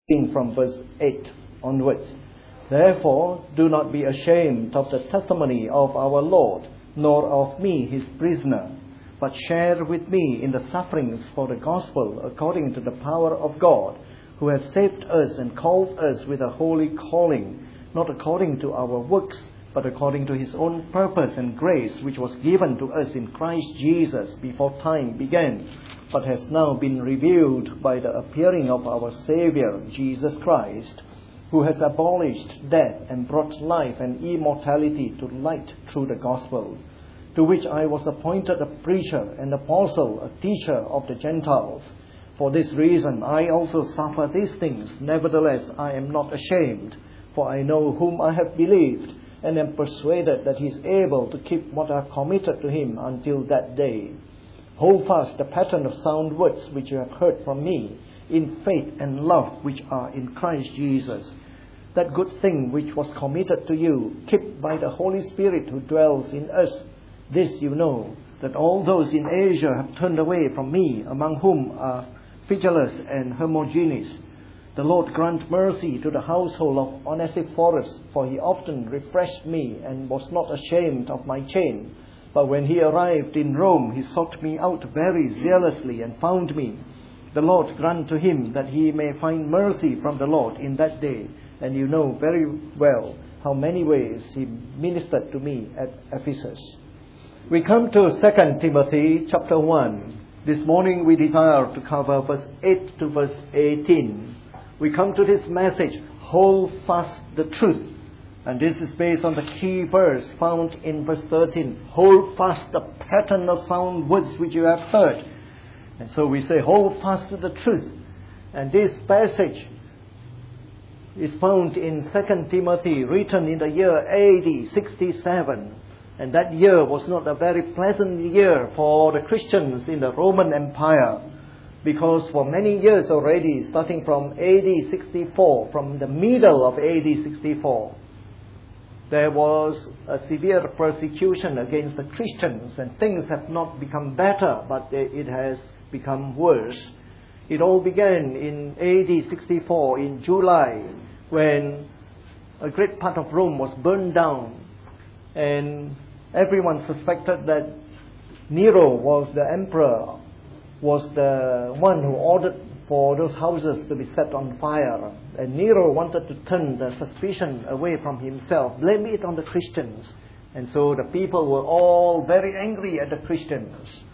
from verse 8 onwards. Therefore, do not be ashamed of the testimony of our Lord, nor of me, his prisoner, but share with me in the sufferings for the gospel according to the power of God, who has saved us and called us with a holy calling, not according to our works, but according to his own purpose and grace, which was given to us in Christ Jesus before time began, but has now been revealed by the appearing of our Saviour, Jesus Christ, who has abolished death and brought life and immortality to light through the gospel, to which I was appointed a preacher, an apostle, a teacher of the Gentiles. For this reason I also suffer these things. Nevertheless, I am not ashamed, for I know whom I have believed, and am persuaded that he is able to keep what I have committed to him until that day. Hold fast the pattern of sound words which you have heard from me, in faith and love which are in Christ Jesus. That good thing which was committed to you, keep by the Holy Spirit who dwells in us. This you know, that all those in Asia have turned away from me, among whom are Phygelus and Hermogenes. The Lord grant mercy to the household of Onesiphorus, for he often refreshed me and was not ashamed of my chain. But when he arrived in Rome, he sought me out very zealously and found me. The Lord grant to him that he may find mercy from the Lord in that day. And you know very well how many ways he ministered to me at Ephesus. We come to 2 Timothy chapter 1. This morning we desire to cover verse 8 to verse 18. We come to this message, hold fast the truth. And this is based on the key verse found in verse 13. Hold fast the pattern of sound words which you have heard. And so we say, hold fast to the truth. And this passage is found in 2 Timothy, written in the year AD 67. And that year was not a very pleasant year for the Christians in the Roman Empire, because for many years already, starting from AD 64, from the middle of AD 64, there was a severe persecution against the Christians, and things have not become better, but it has become worse. It all began in AD 64, in July, when a great part of Rome was burned down, and everyone suspected that Nero was the emperor, was the one who ordered for those houses to be set on fire. And Nero wanted to turn the suspicion away from himself, blame it on the Christians. And so the people were all very angry at the Christians.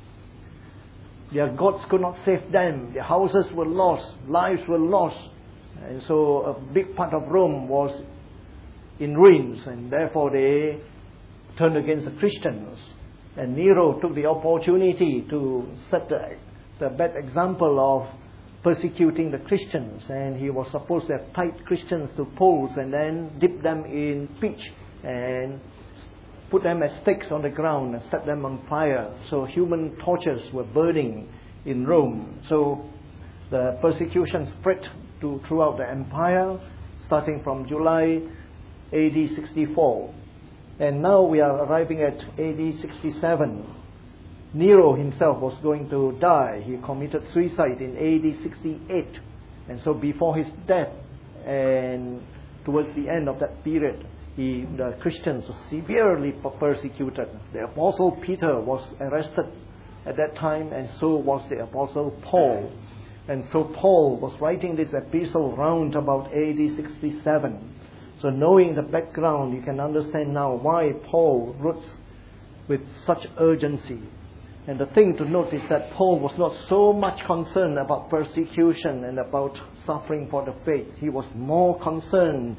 Their gods could not save them. Their houses were lost. Lives were lost. And so a big part of Rome was in ruins, and therefore they turned against the Christians. And Nero took the opportunity to set the bad example of persecuting the Christians. And he was supposed to have tied Christians to poles and then dip them in pitch and put them as sticks on the ground and set them on fire. So human torches were burning in Rome. So the persecution spread throughout the empire, starting from July AD 64. And now we are arriving at AD 67. Nero himself was going to die. He committed suicide in AD 68. And so before his death and towards the end of that period, the Christians were severely persecuted. The Apostle Peter was arrested at that time, and so was the Apostle Paul. And so Paul was writing this epistle round about AD 67. So knowing the background, you can understand now why Paul wrote with such urgency. And the thing to note is that Paul was not so much concerned about persecution and about suffering for the faith. He was more concerned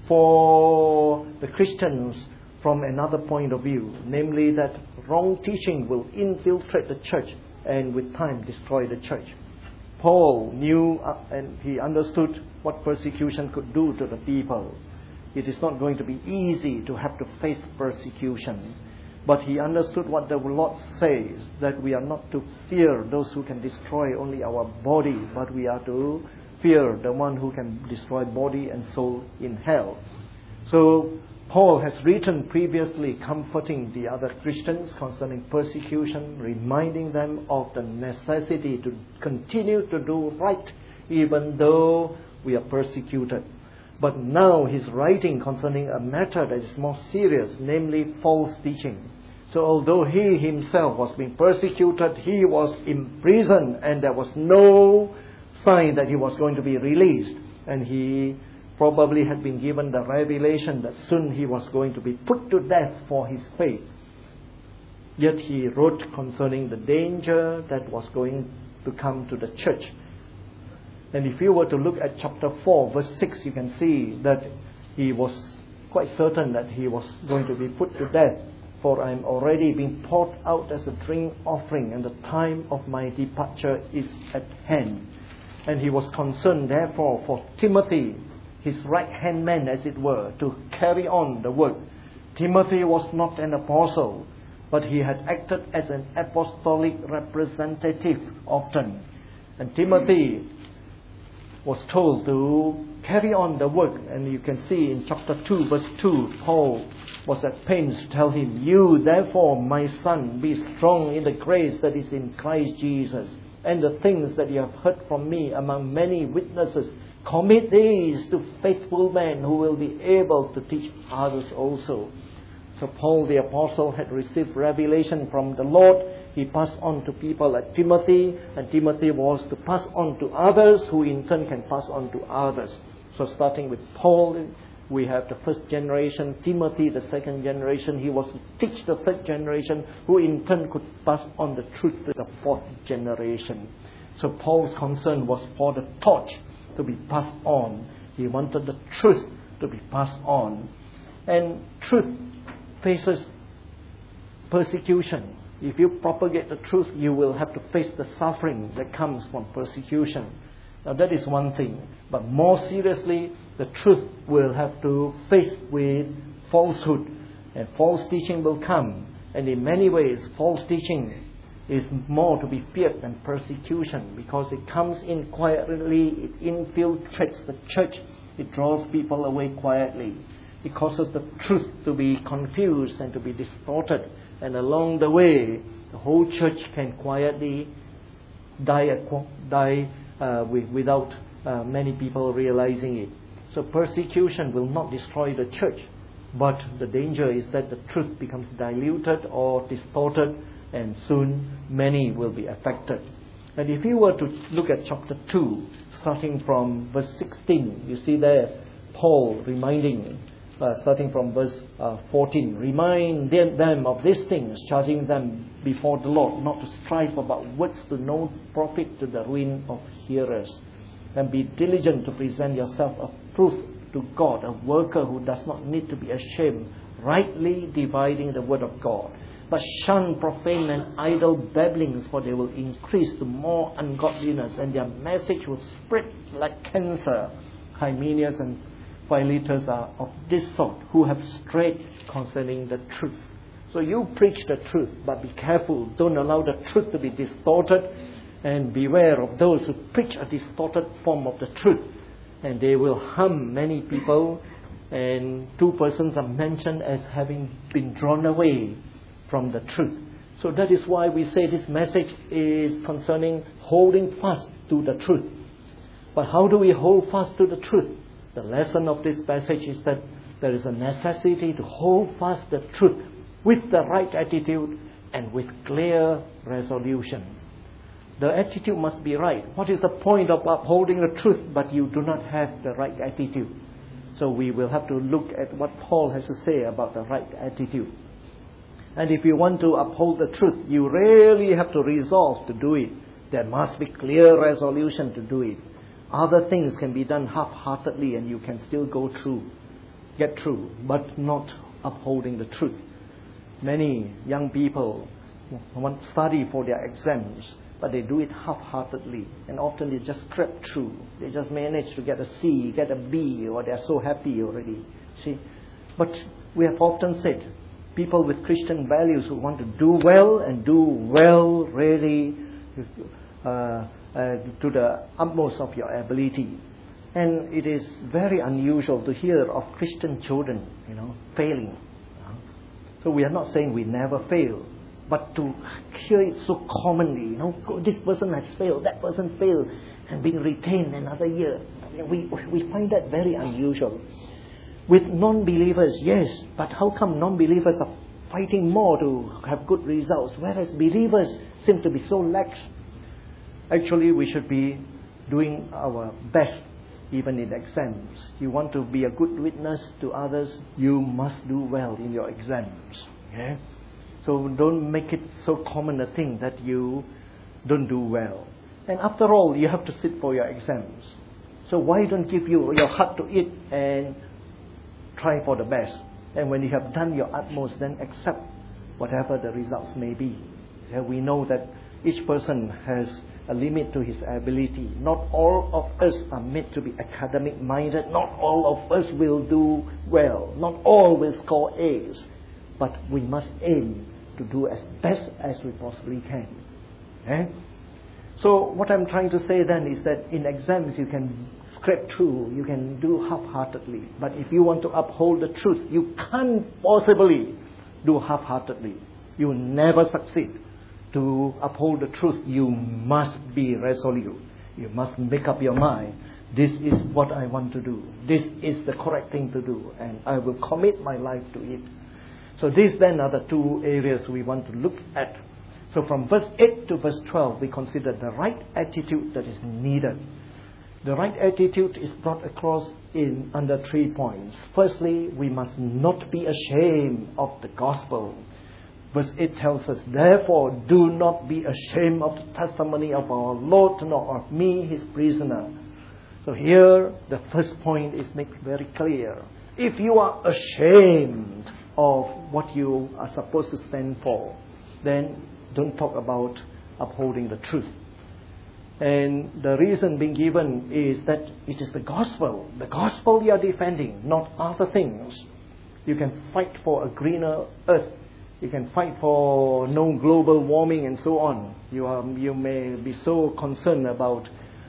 for the Christians from another point of view, namely that wrong teaching will infiltrate the church and with time destroy the church. Paul knew and he understood what persecution could do to the people. It is not going to be easy to have to face persecution. But he understood what the Lord says, that we are not to fear those who can destroy only our body, but we are to fear the one who can destroy body and soul in hell. So Paul has written previously comforting the other Christians concerning persecution, reminding them of the necessity to continue to do right, even though we are persecuted. But now he's writing concerning a matter that is more serious, namely false teaching. So although he himself was being persecuted, he was imprisoned, and there was no sign that he was going to be released. And he probably had been given the revelation that soon he was going to be put to death for his faith. Yet he wrote concerning the danger that was going to come to the church. And if you were to look at chapter 4, verse 6, you can see that he was quite certain that he was going to be put to death. For I am already being poured out as a drink offering, and the time of my departure is at hand. And he was concerned, therefore, for Timothy, his right-hand man, as it were, to carry on the work. Timothy was not an apostle, but he had acted as an apostolic representative often. And Timothy was told to carry on the work. And you can see in chapter 2, verse 2, Paul was at pains to tell him, "You, therefore, my son, be strong in the grace that is in Christ Jesus. And the things that you have heard from me among many witnesses, commit these to faithful men who will be able to teach others also." So Paul the apostle had received revelation from the Lord. He passed on to people like Timothy, and Timothy was to pass on to others, who in turn can pass on to others. So starting with Paul, we have the first generation, Timothy the second generation. He was to teach the third generation, who in turn could pass on the truth to the fourth generation. So Paul's concern was for the torch to be passed on. He wanted the truth to be passed on. And truth faces persecution. If you propagate the truth, you will have to face the suffering that comes from persecution. Now that is one thing. But more seriously, the truth will have to face with falsehood. And false teaching will come. And in many ways, false teaching is more to be feared than persecution, because it comes in quietly, it infiltrates the church, it draws people away quietly. It causes the truth to be confused and to be distorted. And along the way, the whole church can quietly die without many people realizing it. So persecution will not destroy the church, but the danger is that the truth becomes diluted or distorted, and soon many will be affected. And if you were to look at chapter 2, starting from verse 16, you see there Paul reminding, starting from verse 14, "Remind them of these things, charging them before the Lord not to strive about words to no profit, to the ruin of hearers. And be diligent to present yourself approved to God, a worker who does not need to be ashamed, rightly dividing the word of God. But shun profane and idle babblings, for they will increase to more ungodliness, and their message will spread like cancer. Hymenaeus and Philetus are of this sort, who have strayed concerning the truth." So you preach the truth, but be careful. Don't allow the truth to be distorted, and beware of those who preach a distorted form of the truth. And they will harm many people, and 2 persons are mentioned as having been drawn away from the truth. So that is why we say this message is concerning holding fast to the truth. But how do we hold fast to the truth? The lesson of this passage is that there is a necessity to hold fast the truth with the right attitude and with clear resolution. The attitude must be right. What is the point of upholding the truth but you do not have the right attitude? So we will have to look at what Paul has to say about the right attitude. And if you want to uphold the truth, you really have to resolve to do it. There must be clear resolution to do it. Other things can be done half-heartedly and you can still get through, but not upholding the truth. Many young people want to study for their exams, but they do it half-heartedly, and often they just scrape through. They just manage to get a C, get a B, or they're so happy already. See, but we have often said, people with Christian values who want to do well and do well really to the utmost of your ability. And it is very unusual to hear of Christian children, failing. So we are not saying we never fail, but to hear it so commonly, this person has failed, that person failed, and being retained another year. We find that very unusual. With non-believers, yes, but how come non-believers are fighting more to have good results, whereas believers seem to be so lax? Actually, we should be doing our best even in exams. You want to be a good witness to others, you must do well in your exams. Okay? So don't make it so common a thing that you don't do well. And after all, you have to sit for your exams. So why don't give your heart to it and try for the best? And when you have done your utmost, then accept whatever the results may be. So we know that each person has a limit to his ability. Not all of us are meant to be academic minded. Not all of us will do well. Not all will score A's. But we must aim to do as best as we possibly can. Okay? So what I'm trying to say then is that in exams you can scrape through, you can do half-heartedly. But if you want to uphold the truth, you can't possibly do half-heartedly. You will never succeed. To uphold the truth, you must be resolute. You must make up your mind. This is what I want to do. This is the correct thing to do. And I will commit my life to it. So these then are the two areas we want to look at. So from verse 8 to verse 12, we consider the right attitude that is needed. The right attitude is brought across in under 3 points. Firstly, we must not be ashamed of the gospel. Verse 8 tells us, therefore, do not be ashamed of the testimony of our Lord, nor of me, his prisoner. So here, the first point is made very clear. If you are ashamed of what you are supposed to stand for, then don't talk about upholding the truth. And the reason being given is that it is the gospel. The gospel you are defending, not other things. You can fight for a greener earth. You can fight for no global warming and so on. You may be so concerned about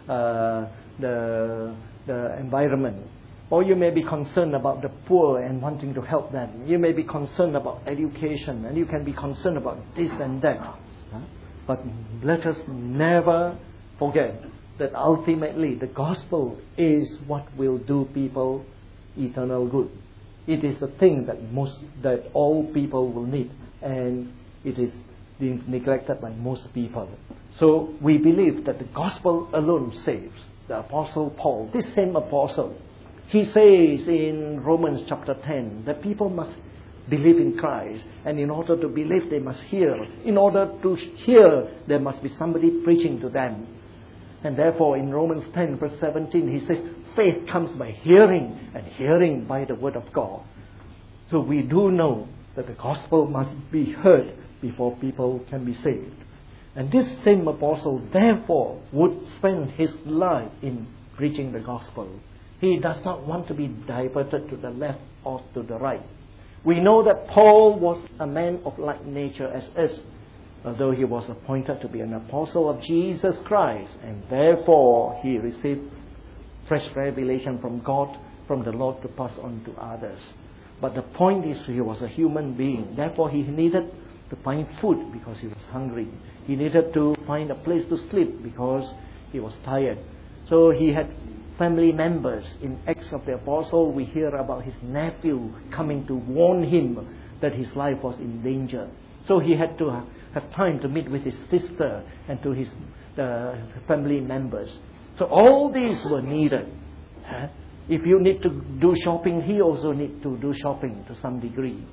the environment. Or you may be concerned about the poor and wanting to help them. You may be concerned about education, and you can be concerned about this and that. But let us never forget that ultimately the gospel is what will do people eternal good. It is the thing that all people will need, and it is being neglected by most people. So we believe that the gospel alone saves. The Apostle Paul, this same apostle, he says in Romans chapter 10 that people must believe in Christ, and in order to believe they must hear. In order to hear, there must be somebody preaching to them. And therefore in Romans 10 verse 17 he says, faith comes by hearing, and hearing by the word of God. So we do know that the gospel must be heard before people can be saved. And this same apostle therefore would spend his life in preaching the gospel. He does not want to be diverted to the left or to the right. We know that Paul was a man of like nature as us, although he was appointed to be an apostle of Jesus Christ, and therefore he received fresh revelation from God, from the Lord, to pass on to others. But the point is, he was a human being. Therefore he needed to find food because he was hungry. He needed to find a place to sleep because he was tired. So he had family members. In Acts of the Apostle, we hear about his nephew coming to warn him that his life was in danger. So he had to have time to meet with his sister and to his family members. So all these were needed. If you need to do shopping, he also needs to do shopping to some degree.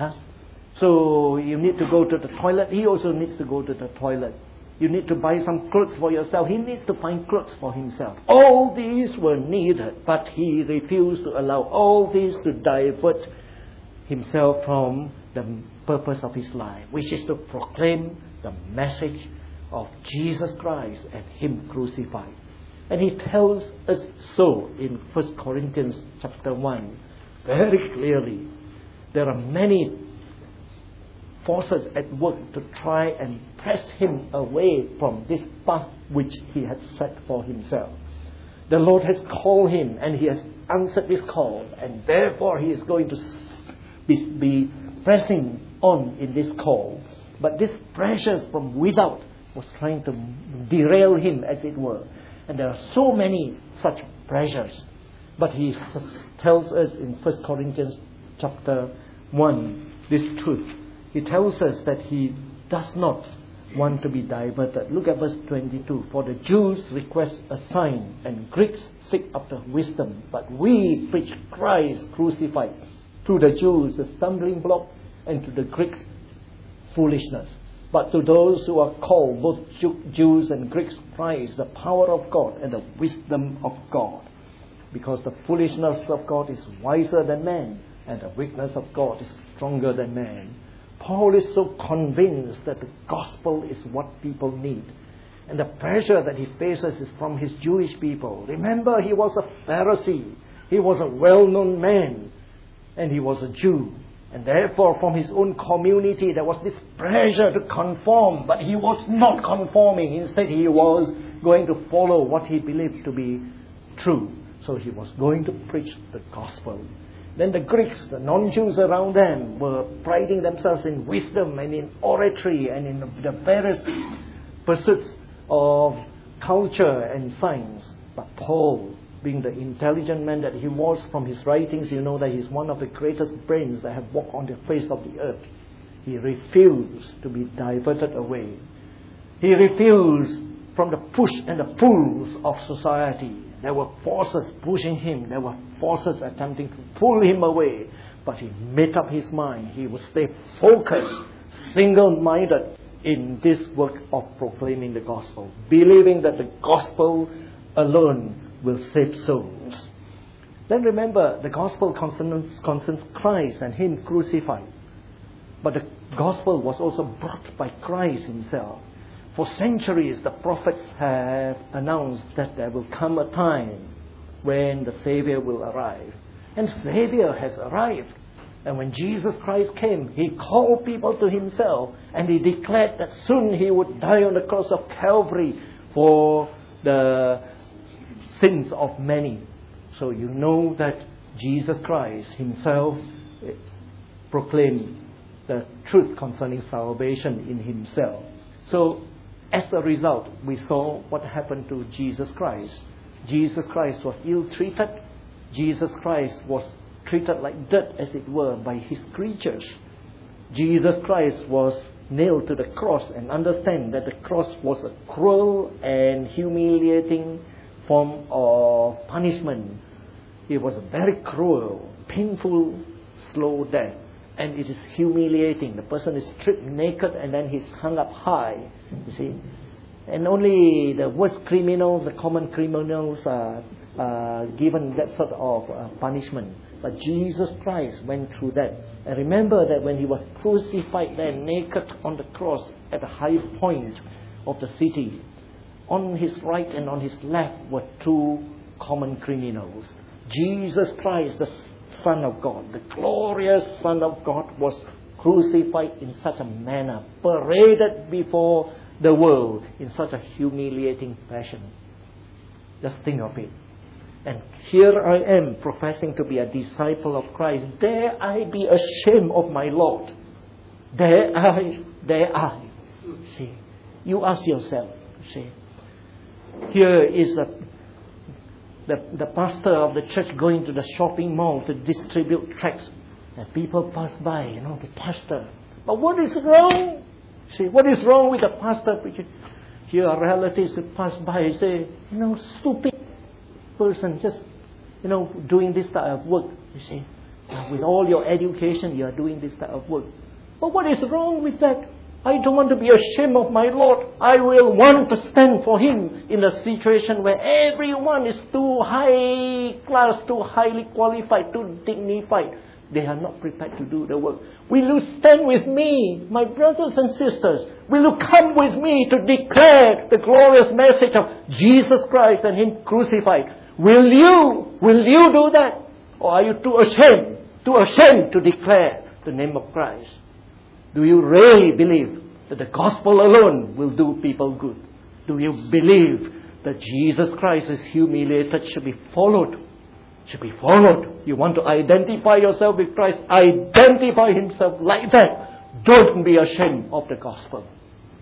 So you need to go to the toilet, he also needs to go to the toilet. You need to buy some clothes for yourself, he needs to find clothes for himself. All these were needed, but he refused to allow all these to divert himself from the purpose of his life, which is to proclaim the message of Jesus Christ and him crucified. And he tells us so in 1 Corinthians chapter 1 very clearly. There are many forces at work to try and press him away from this path which he had set for himself. The Lord has called him, and he has answered this call, and therefore he is going to be pressing on in this call. But this pressure from without was trying to derail him, as it were. And there are so many such treasures. But he tells us in 1 Corinthians chapter 1 this truth. He tells us that he does not want to be diverted. Look at verse 22. For the Jews request a sign, and Greeks seek after wisdom. But we preach Christ crucified. To the Jews, a stumbling block, and to the Greeks, foolishness. But to those who are called, both Jews and Greeks, Christ, the power of God and the wisdom of God. Because the foolishness of God is wiser than man, and the weakness of God is stronger than man. Paul is so convinced that the gospel is what people need. And the pressure that he faces is from his Jewish people. Remember, he was a Pharisee. He was a well-known man. And he was a Jew. And therefore, from his own community, there was this pressure to conform. But he was not conforming. Instead, he was going to follow what he believed to be true. So he was going to preach the gospel. Then the Greeks, the non-Jews around them, were priding themselves in wisdom and in oratory and in the various pursuits of culture and science. But Paul, being the intelligent man that he was from his writings, you know that he's one of the greatest brains that have walked on the face of the earth. He refused to be diverted away. He refused from the push and the pulls of society. There were forces pushing him. There were forces attempting to pull him away. But he made up his mind. He would stay focused, single-minded in this work of proclaiming the gospel, believing that the gospel alone will save souls. Then remember, the gospel concerns Christ and Him crucified. But the gospel was also brought by Christ Himself. For centuries, the prophets have announced that there will come a time when the Savior will arrive. And Savior has arrived. And when Jesus Christ came, He called people to Himself, and He declared that soon He would die on the cross of Calvary for the sins of many. So you know that Jesus Christ Himself proclaimed the truth concerning salvation in Himself. So as a result, we saw what happened to Jesus Christ. Jesus Christ was ill-treated. Jesus Christ was treated like dirt, as it were, by His creatures. Jesus Christ was nailed to the cross, and understand that the cross was a cruel and humiliating form of punishment. It was a very cruel, painful, slow death. And it is humiliating. The person is stripped naked and then he's hung up high. You see? And only the worst criminals, the common criminals, are given that sort of punishment. But Jesus Christ went through that. And remember that when He was crucified there naked on the cross at the high point of the city, on His right and on His left were two common criminals. Jesus Christ, the Son of God, the glorious Son of God, was crucified in such a manner, paraded before the world in such a humiliating fashion. Just think of it. And here I am professing to be a disciple of Christ. Dare I be ashamed of my Lord? Dare I? See, you ask yourself. See, here is the pastor of the church going to the shopping mall to distribute tracts. And people pass by, the pastor. But what is wrong? See, what is wrong with the pastor preaching? Here are relatives who pass by and say, stupid person, just, doing this type of work. You see, with all your education, you are doing this type of work. But what is wrong with that? I don't want to be ashamed of my Lord. I will want to stand for Him in a situation where everyone is too high class, too highly qualified, too dignified. They are not prepared to do the work. Will you stand with me, my brothers and sisters? Will you come with me to declare the glorious message of Jesus Christ and Him crucified? Will you do that? Or are you too ashamed to declare the name of Christ? Do you really believe that the gospel alone will do people good? Do you believe that Jesus Christ is humiliated should be followed? Should be followed. You want to identify yourself with Christ? Identify Himself like that. Don't be ashamed of the gospel.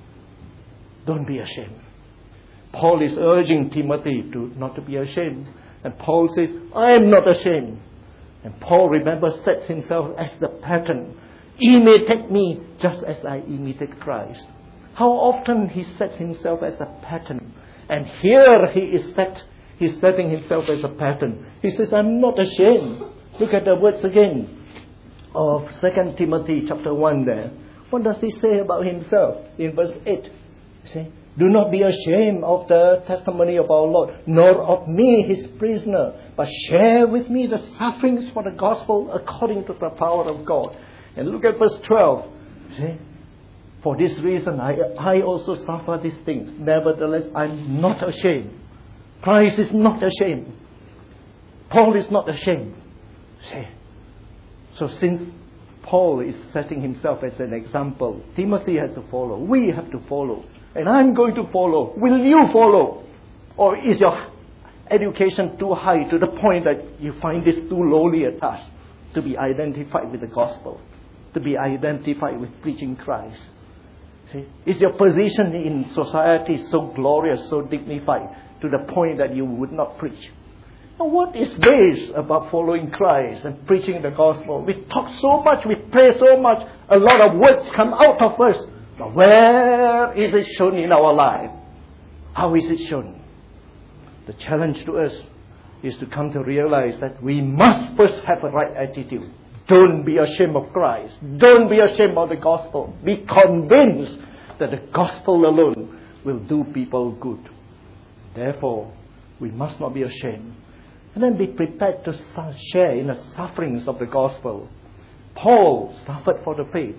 Don't be ashamed. Paul is urging Timothy not to be ashamed. And Paul says, I am not ashamed. And Paul, remember, sets himself as the pattern. Imitate me just as I imitate Christ. How often he sets himself as a pattern. And here he's setting himself as a pattern. He says, I'm not ashamed. Look at the words again of 2 Timothy chapter 1 there. What does he say about himself? In verse 8, you see, do not be ashamed of the testimony of our Lord, nor of me, his prisoner, but share with me the sufferings for the gospel according to the power of God. And look at verse 12. See, for this reason I also suffer these things. Nevertheless, I'm not ashamed. Christ is not ashamed. Paul is not ashamed. See, so since Paul is setting himself as an example, Timothy has to follow. We have to follow. And I'm going to follow. Will you follow? Or is your education too high to the point that you find this too lowly a task to be identified with the gospel, to be identified with preaching Christ? See? Is your position in society so glorious, so dignified, to the point that you would not preach? Now, what is this about following Christ and preaching the gospel? We talk so much, we pray so much, a lot of words come out of us. But where is it shown in our life? How is it shown? The challenge to us is to come to realize that we must first have a right attitude. Don't be ashamed of Christ. Don't be ashamed of the gospel. Be convinced that the gospel alone will do people good. Therefore, we must not be ashamed. And then be prepared to share in the sufferings of the gospel. Paul suffered for the faith.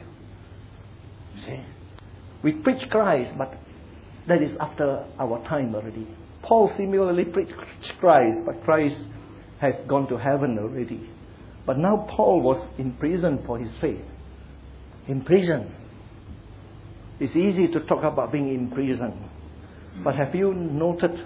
See? We preach Christ, but that is after our time already. Paul similarly preached Christ, but Christ has gone to heaven already. But now Paul was in prison for his faith. In prison. It's easy to talk about being in prison. But have you noted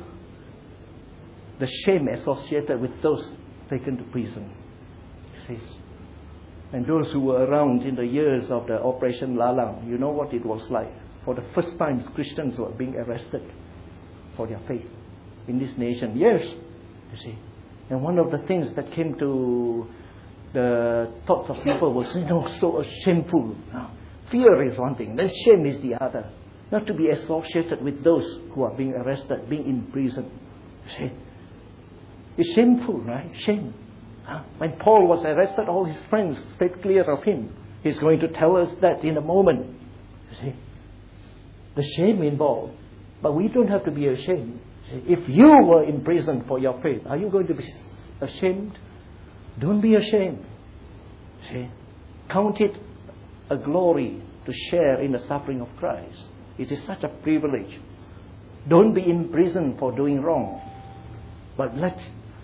the shame associated with those taken to prison? You see? And those who were around in the years of the Operation Lalang, you know what it was like. For the first time, Christians were being arrested for their faith in this nation. Yes, you see. And one of the things that came to the thoughts of people was, so shameful. Fear is one thing, then shame is the other. Not to be associated with those who are being arrested, being in prison. You see. It's shameful, right? Shame. When Paul was arrested, all his friends stayed clear of him. He's going to tell us that in a moment. You see. The shame involved. But we don't have to be ashamed. See, if you were in prison for your faith, are you going to be ashamed? Don't be ashamed. See, count it a glory to share in the suffering of Christ. It is such a privilege. Don't be in prison for doing wrong. But let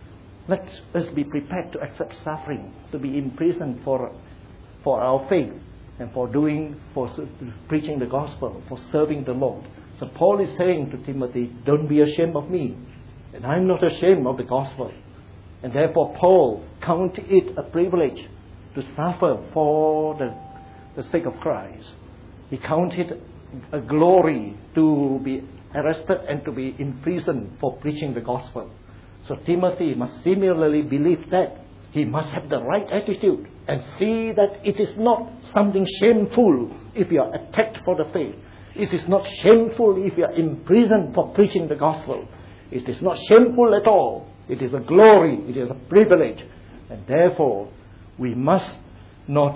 us be prepared to accept suffering, to be in prison for our faith, and for preaching the gospel, for serving the Lord. So Paul is saying to Timothy, don't be ashamed of me. And I'm not ashamed of the gospel. And therefore Paul counted it a privilege to suffer for the sake of Christ. He counted a glory to be arrested and to be in prison for preaching the gospel. So Timothy must similarly believe that. He must have the right attitude and see that it is not something shameful if you are attacked for the faith. It is not shameful if you are in prison for preaching the gospel. It is not shameful at all. It is a glory. It is a privilege. And therefore, we must not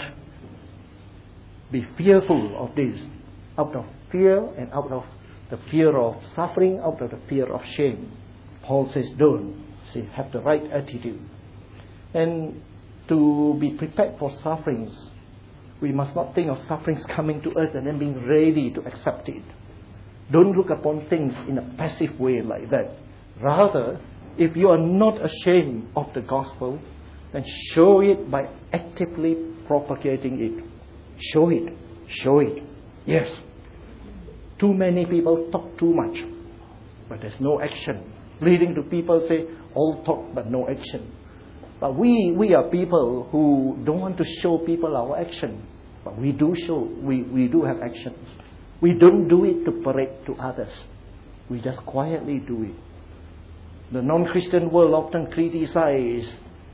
be fearful of this. Out of fear and out of the fear of suffering, out of the fear of shame. Paul says, don't. See, have the right attitude. And to be prepared for sufferings, we must not think of sufferings coming to us and then being ready to accept it. Don't look upon things in a passive way like that. Rather, if you are not ashamed of the gospel, then show it by actively propagating it. Show it. Show it. Yes. Too many people talk too much, but there's no action. Leading to people say, all talk but no action. But we are people who don't want to show people our action. But we do show, we do have actions. We don't do it to parade to others. We just quietly do it. The non-Christian world often criticizes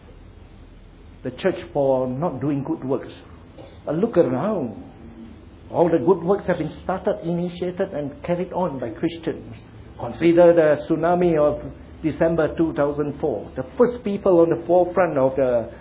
the church for not doing good works. But look around. All the good works have been started, initiated, and carried on by Christians. Consider the tsunami of December 2004. The first people on the forefront of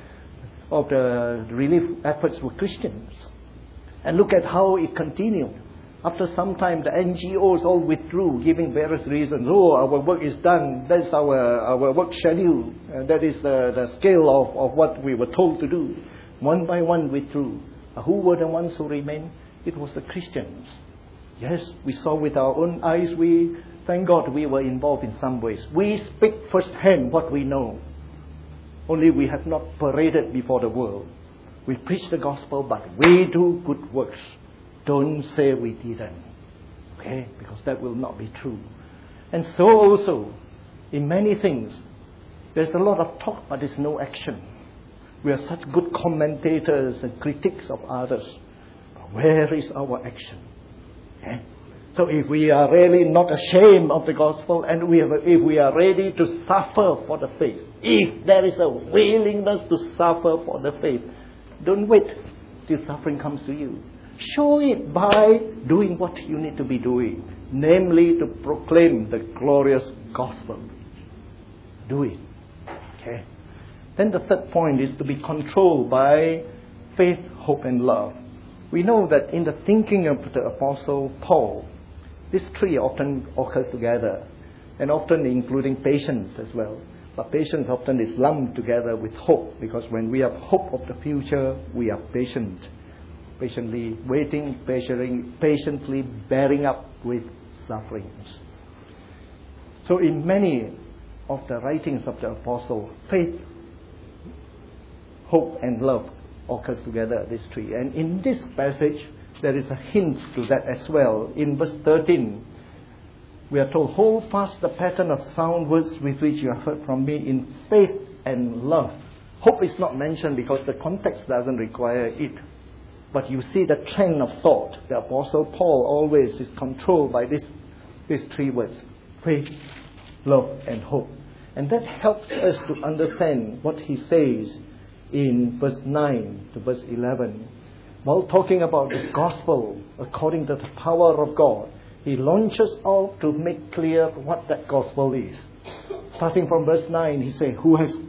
the relief efforts were Christians. And look at how it continued. After some time, the NGOs all withdrew, giving various reasons. Oh, our work is done. That's our work schedule. That is the scale of what we were told to do. One by one withdrew. Who were the ones who remained? It was the Christians. Yes, we saw with our own eyes. Thank God we were involved in some ways. We speak firsthand what we know. Only we have not paraded before the world. We preach the gospel, but we do good works. Don't say we didn't. Okay? Because that will not be true. And so also, in many things, there's a lot of talk, but there's no action. We are such good commentators and critics of others. But where is our action? Okay? So if we are really not ashamed of the gospel, and if we are ready to suffer for the faith, if there is a willingness to suffer for the faith, don't wait till suffering comes to you. Show it by doing what you need to be doing, namely to proclaim the glorious gospel. Do it. Okay. Then the third point is to be controlled by faith, hope, and love. We know that in the thinking of the Apostle Paul, these three often occurs together, and often including patience as well. But patience often is lumped together with hope, because when we have hope of the future, we are patient. Patiently waiting, patiently bearing up with sufferings. So in many of the writings of the Apostle, faith, hope, and love occurs together, these three. And in this passage, there is a hint to that as well. In verse 13, we are told, hold fast the pattern of sound words with which you have heard from me in faith and love. Hope is not mentioned because the context doesn't require it. But you see the trend of thought. The Apostle Paul always is controlled by these three words: faith, love, and hope. And that helps us to understand what he says in verse 9 to verse 11. While talking about the gospel according to the power of God, he launches out to make clear what that gospel is. Starting from verse 9, he says,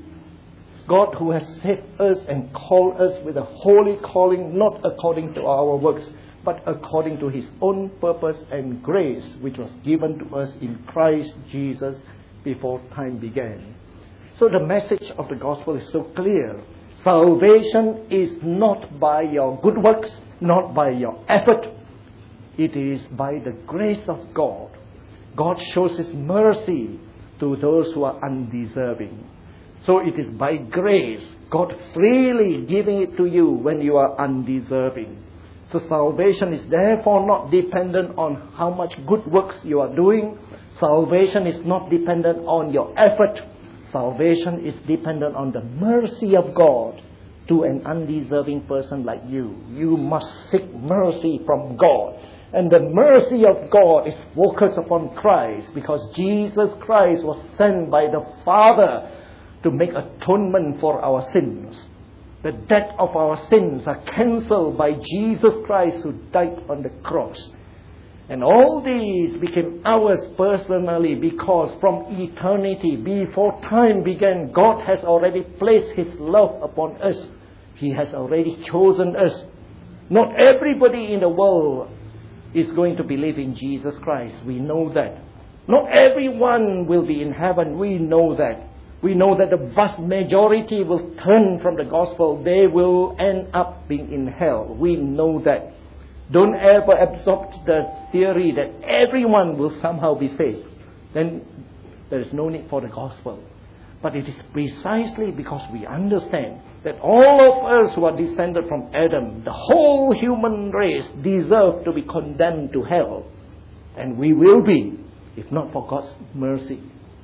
God who has saved us and called us with a holy calling, not according to our works, but according to his own purpose and grace, which was given to us in Christ Jesus before time began. So the message of the gospel is so clear. Salvation is not by your good works, not by your effort. It is by the grace of God. God shows his mercy to those who are undeserving. So it is by grace, God freely giving it to you when you are undeserving. So salvation is therefore not dependent on how much good works you are doing. Salvation is not dependent on your effort. Salvation is dependent on the mercy of God to an undeserving person like you. You must seek mercy from God. And the mercy of God is focused upon Christ, because Jesus Christ was sent by the Father to make atonement for our sins. The debt of our sins are cancelled by Jesus Christ, who died on the cross. And all these became ours personally because from eternity, before time began, God has already placed his love upon us. He has already chosen us. Not everybody in the world is going to believe in Jesus Christ. We know that. Not everyone will be in heaven. We know that. We know that the vast majority will turn from the gospel. They will end up being in hell. We know that. Don't ever absorb the theory that everyone will somehow be saved. Then there is no need for the gospel. But it is precisely because we understand that all of us who are descended from Adam, the whole human race, deserve to be condemned to hell. And we will be, if not for God's mercy.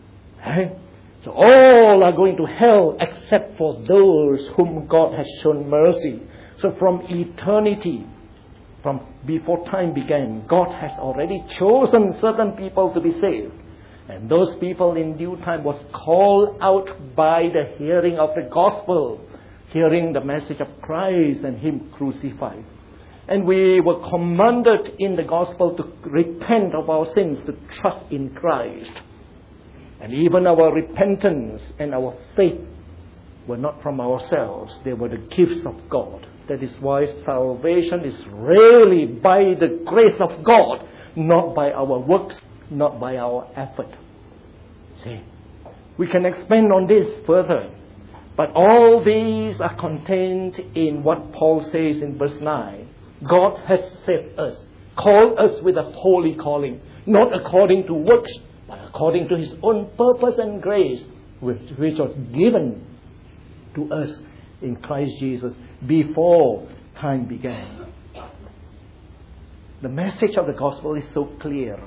So all are going to hell except for those whom God has shown mercy. So from eternity, from before time began, God has already chosen certain people to be saved. And those people in due time was called out by the hearing of the gospel, hearing the message of Christ and Him crucified. And we were commanded in the gospel to repent of our sins, to trust in Christ. And even our repentance and our faith were not from ourselves. They were the gifts of God. That is why salvation is really by the grace of God, not by our works, not by our effort. See, we can expand on this further. But all these are contained in what Paul says in verse 9. God has saved us, called us with a holy calling, not according to works, but according to His own purpose and grace, which was given to us in Christ Jesus before time began. The message of the gospel is so clear.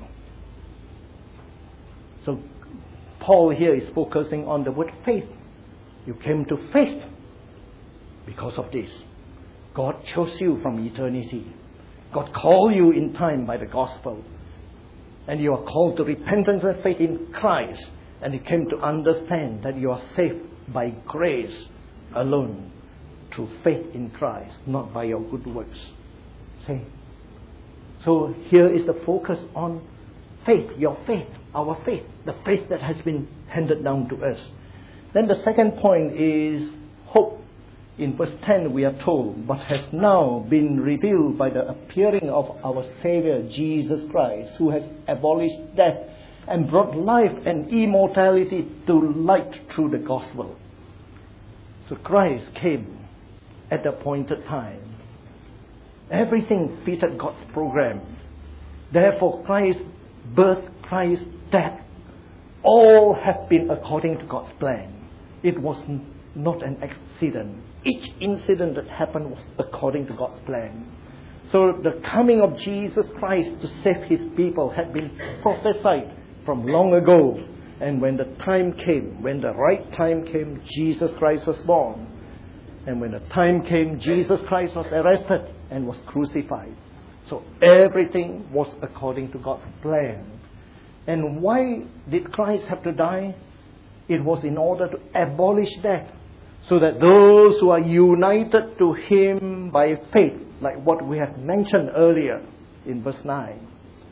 So Paul here is focusing on the word faith. You came to faith because of this. God chose you from eternity. God called you in time by the gospel. And you are called to repentance and faith in Christ. And you came to understand that you are saved by grace alone, through faith in Christ, not by your good works. See? So here is the focus on faith, your faith, our faith, the faith that has been handed down to us. Then the second point is hope. In verse 10 we are told, but has now been revealed by the appearing of our Savior Jesus Christ, who has abolished death and brought life and immortality to light through the gospel. So Christ came at the appointed time. Everything fitted God's program. Therefore Christ's birth, Christ's death, all have been according to God's plan. It was not an accident. Each incident that happened was according to God's plan. So the coming of Jesus Christ to save His people had been prophesied from long ago. And when the time came, when the right time came, Jesus Christ was born. And when the time came, Jesus Christ was arrested and was crucified. So everything was according to God's plan. And why did Christ have to die? It was in order to abolish death, so that those who are united to Him by faith, like what we have mentioned earlier in verse 9,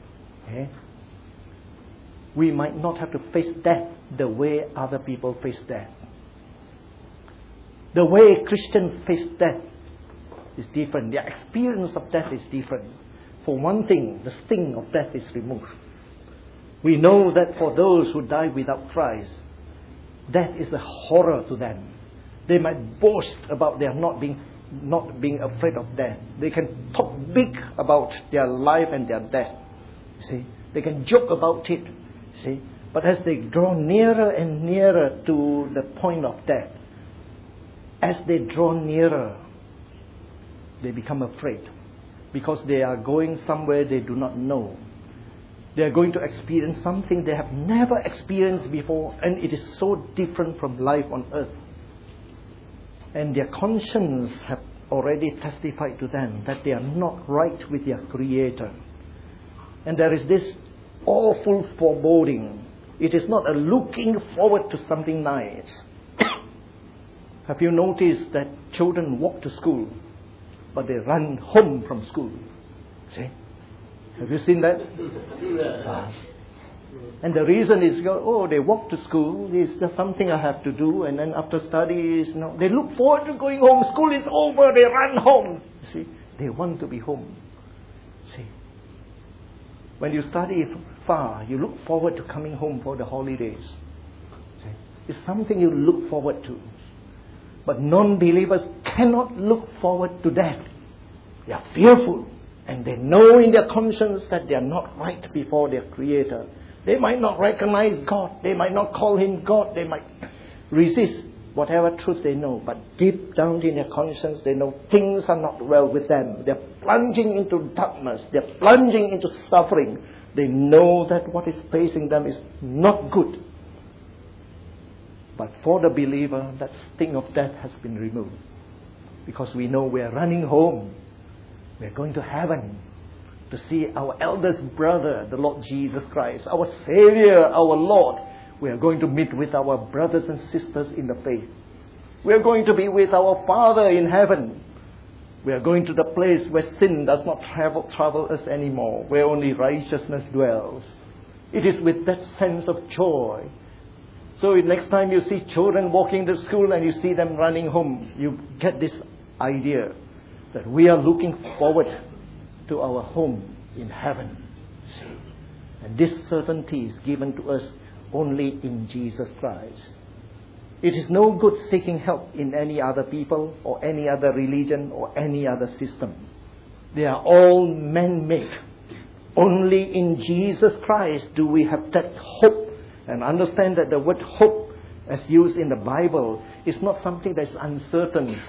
we might not have to face death the way other people face death. The way Christians face death is different. Their experience of death is different. For one thing, the sting of death is removed. We know that for those who die without Christ, death is a horror to them. They might boast about their not being afraid of death. They can talk big about their life and their death. See, they can joke about it. See, but as they draw nearer and nearer to the point of death, as they draw nearer, they become afraid, because they are going somewhere they do not know. They are going to experience something they have never experienced before, and it is so different from life on earth. And their conscience have already testified to them that they are not right with their Creator. And there is this awful foreboding. It is not a looking forward to something nice. Have you noticed that children walk to school, but they run home from school? See? Have you seen that? And the reason is, they walk to school, it's just something I have to do, and then after studies, they look forward to going home. School is over, they run home. See, they want to be home. See, when you study far, you look forward to coming home for the holidays. See, it's something you look forward to. But non-believers cannot look forward to death. They are fearful, and they know in their conscience that they are not right before their Creator. They might not recognize God. They might not call Him God. They might resist whatever truth they know. But deep down in their conscience, they know things are not well with them. They're plunging into darkness. They're plunging into suffering. They know that what is facing them is not good. But for the believer, that sting of death has been removed. Because we know we're running home. We're going to heaven. to see our eldest brother, the Lord Jesus Christ, our Savior, our Lord. We are going to meet with our brothers and sisters in the faith. We are going to be with our Father in heaven. We are going to the place where sin does not trouble us anymore, where only righteousness dwells. It is with that sense of joy. So next time you see children walking to school and you see them running home, you get this idea that we are looking forward to our home in heaven. See? And this certainty is given to us only in Jesus Christ. It is no good seeking help in any other people or any other religion or any other system. They are all man-made. Only in Jesus Christ do we have that hope, and understand that the word hope as used in the Bible is not something that is uncertain,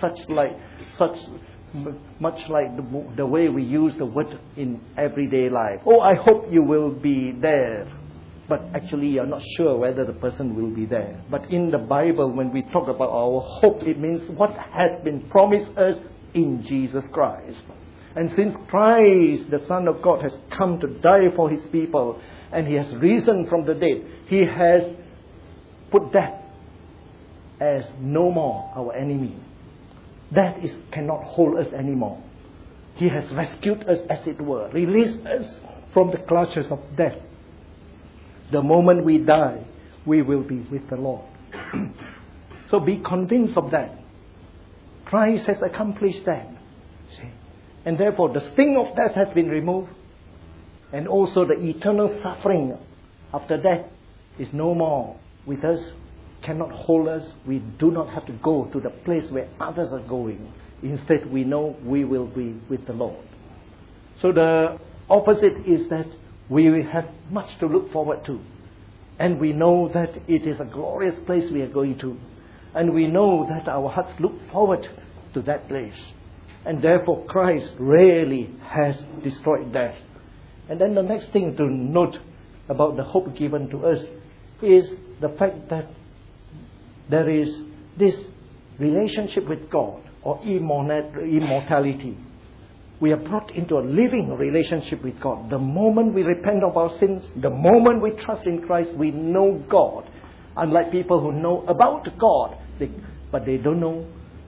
much like the way we use the word in everyday life. Oh, I hope you will be there. But actually you're not sure whether the person will be there. But in the Bible, when we talk about our hope, it means what has been promised us in Jesus Christ. And since Christ, the Son of God, has come to die for His people, and He has risen from the dead, He has put death as no more our enemy. Death cannot hold us anymore. He has rescued us, as it were, released us from the clutches of death. The moment we die, we will be with the Lord. So be convinced of that. Christ has accomplished that. See? And therefore the sting of death has been removed. And also the eternal suffering after death is no more with us, cannot hold us. We do not have to go to the place where others are going. Instead, we know we will be with the Lord. So the opposite is that we have much to look forward to. And we know that it is a glorious place we are going to. And we know that our hearts look forward to that place. And therefore Christ really has destroyed death. And then the next thing to note about the hope given to us is the fact that there is this relationship with God, or immortality. We are brought into a living relationship with God. The moment we repent of our sins, the moment we trust in Christ, we know God. Unlike people who know about God, but they don't know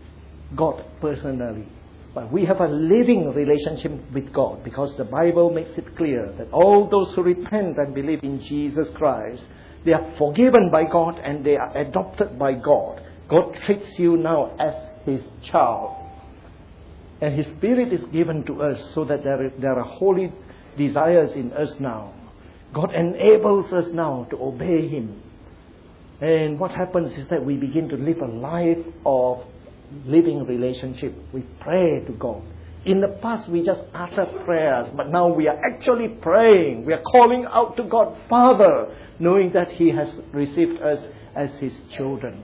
God personally. But we have a living relationship with God, because the Bible makes it clear that all those who repent and believe in Jesus Christ, they are forgiven by God and they are adopted by God. God treats you now as His child. And His Spirit is given to us so that there are holy desires in us now. God enables us now to obey Him. And what happens is that we begin to live a life of living relationship. We pray to God. In the past we just utter prayers, but now we are actually praying. We are calling out to God, Father, knowing that He has received us as His children.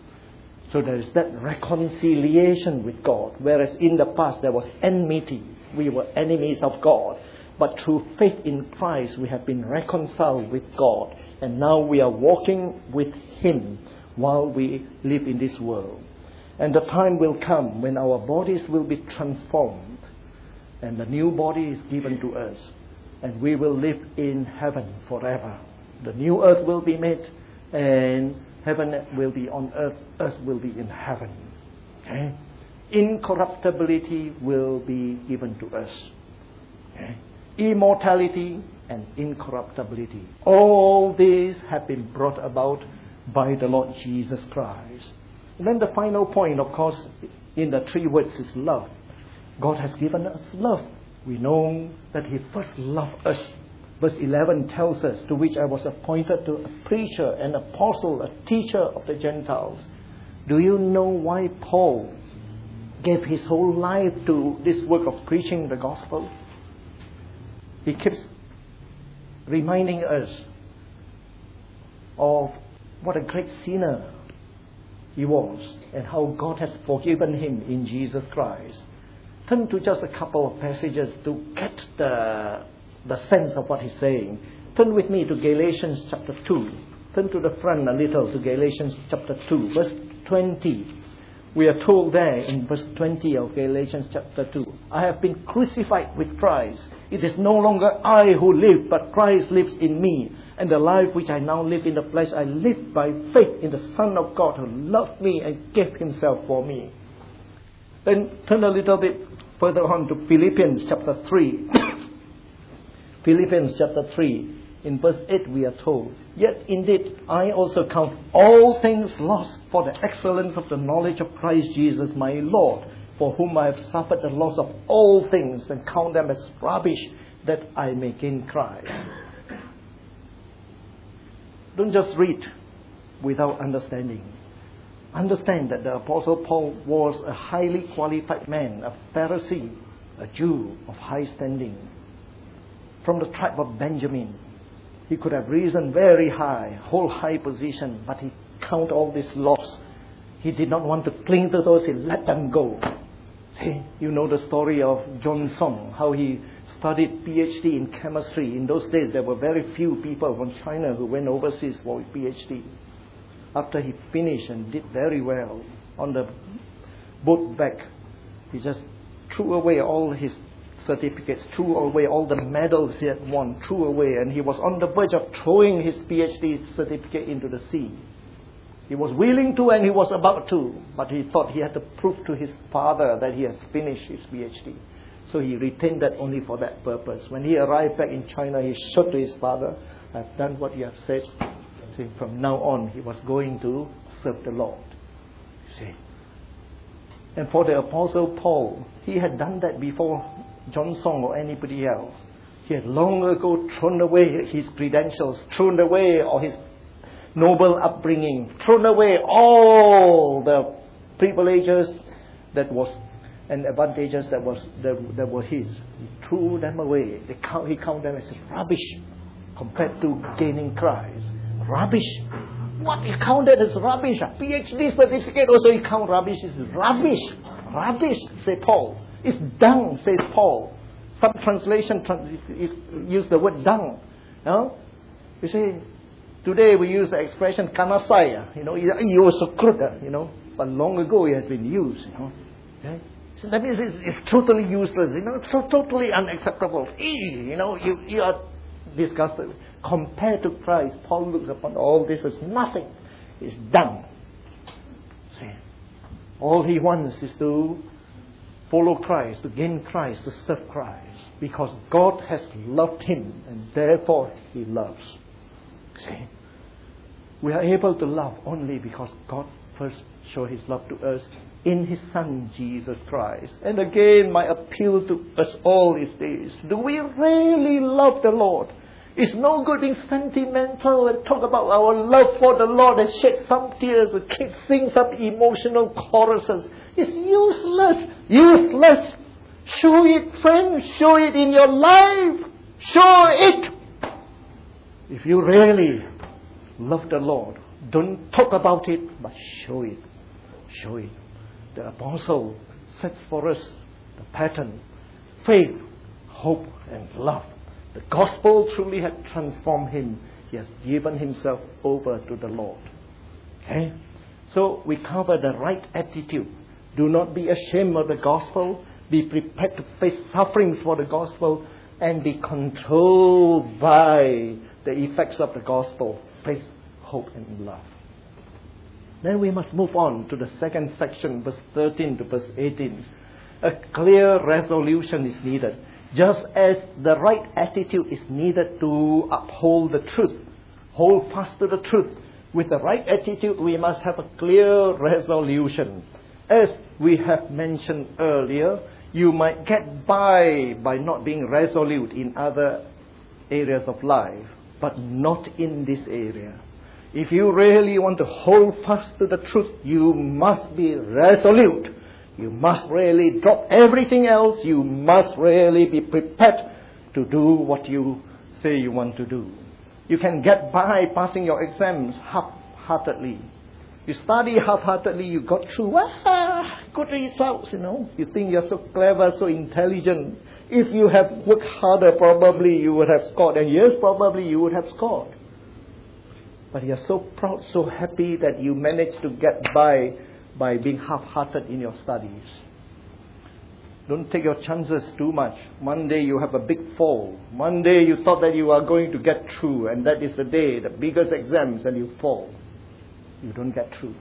So there is that reconciliation with God. Whereas in the past there was enmity. We were enemies of God. But through faith in Christ we have been reconciled with God. And now we are walking with Him while we live in this world. And the time will come when our bodies will be transformed. And the new body is given to us. And we will live in heaven forever. The new earth will be made, and heaven will be on earth, earth will be in heaven. Okay? Incorruptibility will be given to us. Okay? Immortality and incorruptibility. All these have been brought about by the Lord Jesus Christ. And then the final point, of course, in the three words is love. God has given us love. We know that He first loved us. Verse 11 tells us, to which I was appointed to a preacher, an apostle, a teacher of the Gentiles. Do you know why Paul gave his whole life to this work of preaching the gospel? He keeps reminding us of what a great sinner he was and how God has forgiven him in Jesus Christ. Turn to just a couple of passages to get the sense of what he's saying. Turn with me to Galatians chapter 2. Turn to the front a little to Galatians chapter 2, verse 20. We are told there in verse 20 of Galatians chapter 2, I have been crucified with Christ. It is no longer I who live, but Christ lives in me. And the life which I now live in the flesh, I live by faith in the Son of God who loved me and gave himself for me. Then turn a little bit further on to Philippians chapter 3. Philippians chapter 3. In verse 8 we are told, Yet indeed I also count all things lost for the excellence of the knowledge of Christ Jesus my Lord, for whom I have suffered the loss of all things, and count them as rubbish, that I may gain Christ. Don't just read without understanding. Understand that the Apostle Paul was a highly qualified man, a Pharisee, a Jew of high standing, from the tribe of Benjamin. He could have risen very high, hold high position, but he counted all this loss. He did not want to cling to those, he let them go. See, you know the story of John Song, how he studied PhD in chemistry. In those days, there were very few people from China who went overseas for a PhD. After he finished and did very well, on the boat back, he just threw away all his certificates, threw away all the medals he had won, threw away, and he was on the verge of throwing his PhD certificate into the sea. He was willing to and he was about to, but he thought he had to prove to his father that he has finished his PhD. So he retained that only for that purpose. When he arrived back in China, he showed to his father, I've done what you have said. See, from now on, he was going to serve the Lord. See. And for the Apostle Paul, he had done that before John Song or anybody else. He had long ago thrown away his credentials, thrown away all his noble upbringing, thrown away all the privileges and advantages that were his. He threw them away. He counted them as rubbish compared to gaining Christ. Rubbish. What he counted as rubbish? A PhD certificate also he counted rubbish. It's rubbish. Rubbish, say Paul. It's dung, says Paul. Some translation use the word dung. No? You see, today we use the expression kanasai. You were so crude, but long ago it has been used. Okay? So that means it's totally useless. It's so totally unacceptable. You are disgusted. Compared to Christ, Paul looks upon all this as nothing. It's dung. See, all he wants is to follow Christ, to gain Christ, to serve Christ, because God has loved him, and therefore he loves. See, we are able to love only because God first showed his love to us in his Son, Jesus Christ. And again, my appeal to us all is this: do we really love the Lord? It's no good being sentimental and talk about our love for the Lord and shed some tears and sing some emotional choruses. It's useless. Useless. Show it, friends. Show it in your life. Show it. If you really love the Lord, don't talk about it, but show it. Show it. The apostle sets for us the pattern: faith, hope, and love. The gospel truly had transformed him. He has given himself over to the Lord. Okay? So we cover the right attitude. Do not be ashamed of the gospel. Be prepared to face sufferings for the gospel, and be controlled by the effects of the gospel: faith, hope, and love. Then we must move on to the second section, verse 13 to verse 18. A clear resolution is needed. Just as the right attitude is needed to uphold the truth, hold fast to the truth. With the right attitude, we must have a clear resolution. As we have mentioned earlier, you might get by not being resolute in other areas of life, but not in this area. If you really want to hold fast to the truth, you must be resolute. You must really drop everything else. You must really be prepared to do what you say you want to do. You can get by passing your exams half-heartedly. You study half-heartedly, you got through, good results, You think you're so clever, so intelligent. If you have worked harder, probably you would have scored. And yes, probably you would have scored. But you're so proud, so happy that you managed to get by by being half-hearted in your studies. Don't take your chances too much. One day you have a big fall. One day you thought that you are going to get through, and that is the day, the biggest exams, and you fall. You don't get through.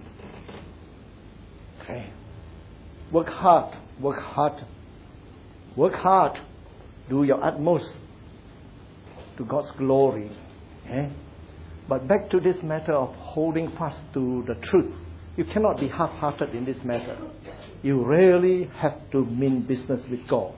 Okay. Work hard. Work hard. Work hard. Do your utmost to God's glory. Okay? But back to this matter of holding fast to the truth. You cannot be half-hearted in this matter. You really have to mean business with God.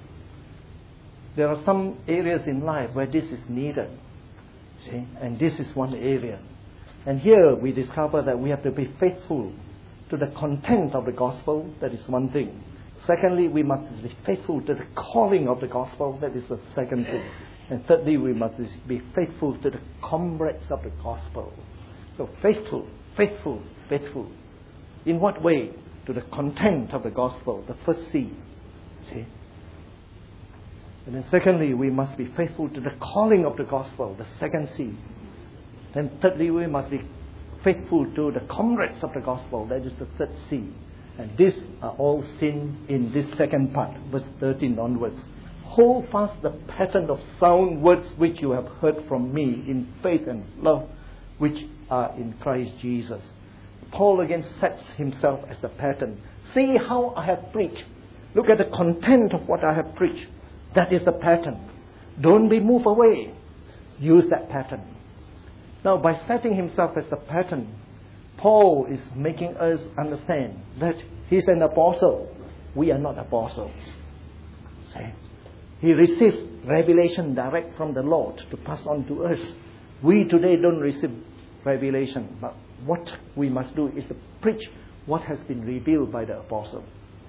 There are some areas in life where this is needed. See? And this is one area. And here we discover that we have to be faithful to the content of the gospel. That is one thing. Secondly, we must be faithful to the calling of the gospel. That is the second thing. And thirdly, we must be faithful to the comrades of the gospel. So faithful, faithful, faithful. In what way? To the content of the gospel, the first C. See? And then secondly, we must be faithful to the calling of the gospel, the second C. Then thirdly, we must be faithful to the comrades of the gospel, that is the third C. And these are all seen in this second part, verse 13 onwards. Hold fast the pattern of sound words which you have heard from me in faith and love, which are in Christ Jesus. Paul again sets himself as the pattern. See how I have preached. Look at the content of what I have preached. That is the pattern. Don't be moved away. Use that pattern. Now, by setting himself as the pattern, Paul is making us understand that he's an apostle. We are not apostles. See? He received revelation direct from the Lord to pass on to us. We today don't receive revelation, but what we must do is to preach what has been revealed by the apostle.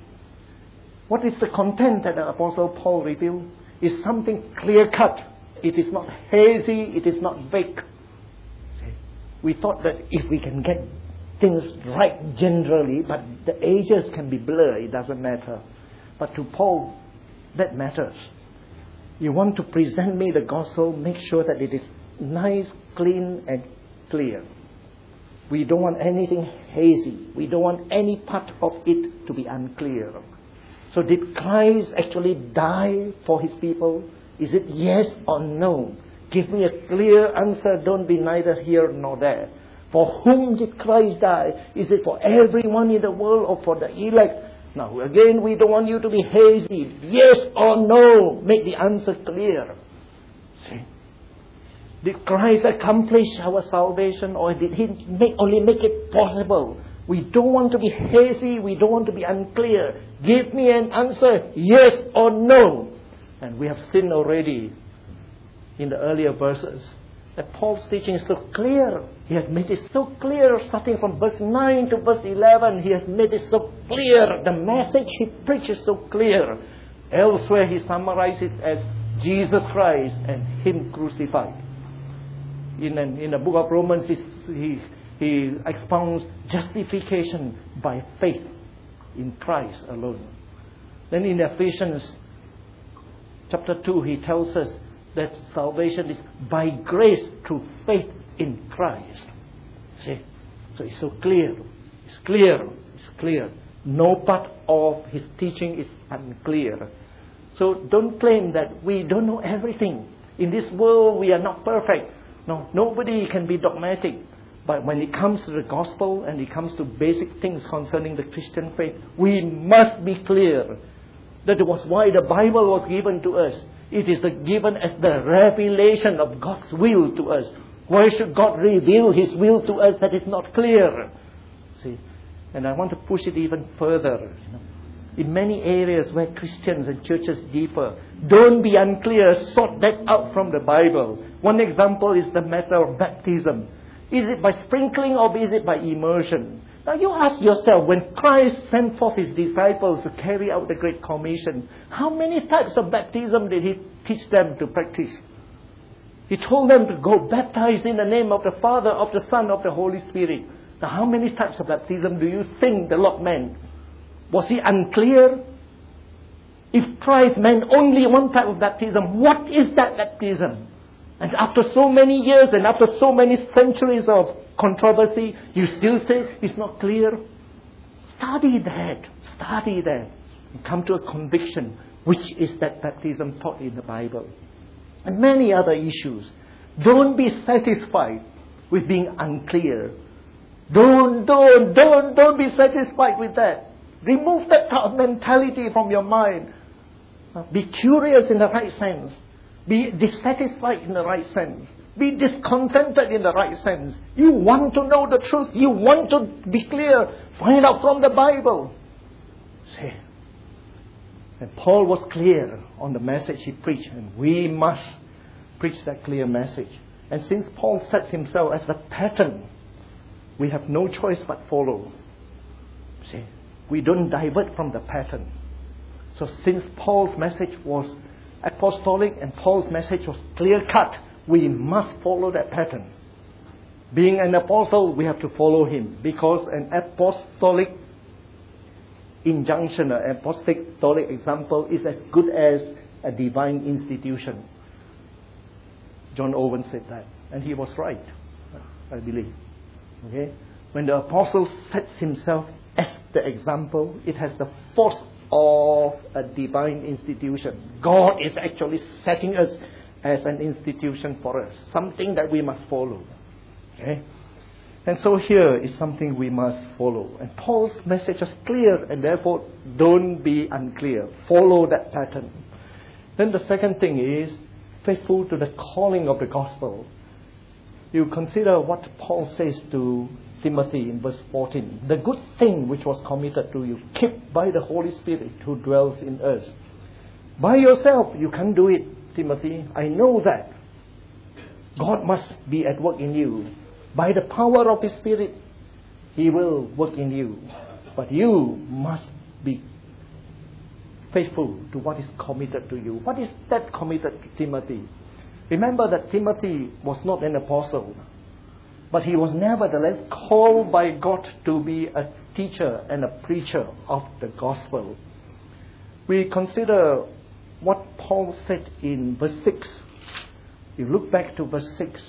What is the content that the apostle Paul revealed? Is something clear-cut. It is not hazy. It is not vague. See? We thought that if we can get things right generally, but the edges can be blurred, it doesn't matter. But to Paul, that matters. You want to present me the gospel, make sure that it is nice, clean, and clear. We don't want anything hazy. We don't want any part of it to be unclear. So did Christ actually die for his people? Is it yes or no? Give me a clear answer. Don't be neither here nor there. For whom did Christ die? Is it for everyone in the world or for the elect? Now again, we don't want you to be hazy. Yes or no. Make the answer clear. See? Did Christ accomplish our salvation, or did he only make it possible? We don't want to be hazy. We don't want to be unclear. Give me an answer, yes or no. And we have seen already in the earlier verses that Paul's teaching is so clear. He has made it so clear, starting from verse 9 to verse 11. He has made it so clear. The message he preaches so clear. Elsewhere he summarizes it as Jesus Christ and him crucified. In the book of Romans, he expounds justification by faith in Christ alone. Then in Ephesians chapter 2, he tells us that salvation is by grace through faith in Christ. See? So it's so clear. It's clear. It's clear. No part of his teaching is unclear. So don't claim that we don't know everything. In this world, we are not perfect. No, nobody can be dogmatic. But when it comes to the gospel and it comes to basic things concerning the Christian faith, we must be clear. That was why the Bible was given to us. It is given as the revelation of God's will to us. Why should God reveal his will to us that is not clear? See? And I want to push it even further. In many areas where Christians and churches differ, don't be unclear. Sort that out from the Bible. One example is the matter of baptism. Is it by sprinkling or is it by immersion? Now you ask yourself, when Christ sent forth his disciples to carry out the Great Commission, how many types of baptism did he teach them to practice? He told them to go baptize in the name of the Father, of the Son, of the Holy Spirit. Now how many types of baptism do you think the Lord meant? Was he unclear? If Christ meant only one type of baptism, what is that baptism? And after so many years and after so many centuries of controversy, you still say it's not clear? Study that. Study that. And come to a conviction, which is that baptism taught in the Bible. And many other issues. Don't be satisfied with being unclear. Don't be satisfied with that. Remove that kind of mentality from your mind. Be curious in the right sense. Be dissatisfied in the right sense. Be discontented in the right sense. You want to know the truth. You want to be clear. Find out from the Bible. See. And Paul was clear on the message he preached. And we must preach that clear message. And since Paul sets himself as the pattern, we have no choice but follow. See. We don't divert from the pattern. So since Paul's message was apostolic and Paul's message was clear-cut, we must follow that pattern. Being an apostle, we have to follow him, because an apostolic injunction, an apostolic example is as good as a divine institution. John Owen said that, and he was right, I believe. Okay? When the apostle sets himself as the example, it has the force of a divine institution. God is actually setting us as an institution for us, something that we must follow. Okay? And so here is something we must follow. And Paul's message is clear, and therefore don't be unclear. Follow that pattern. Then the second thing is faithful to the calling of the gospel. You consider what Paul says to Timothy in verse 14. The good thing which was committed to you, keep by the Holy Spirit who dwells in us. By yourself, you can't do it, Timothy. I know that. God must be at work in you. By the power of His Spirit, He will work in you. But you must be faithful to what is committed to you. What is that committed to Timothy? Remember that Timothy was not an apostle, but he was nevertheless called by God to be a teacher and a preacher of the gospel. We consider what Paul said in verse 6. You look back to verse 6.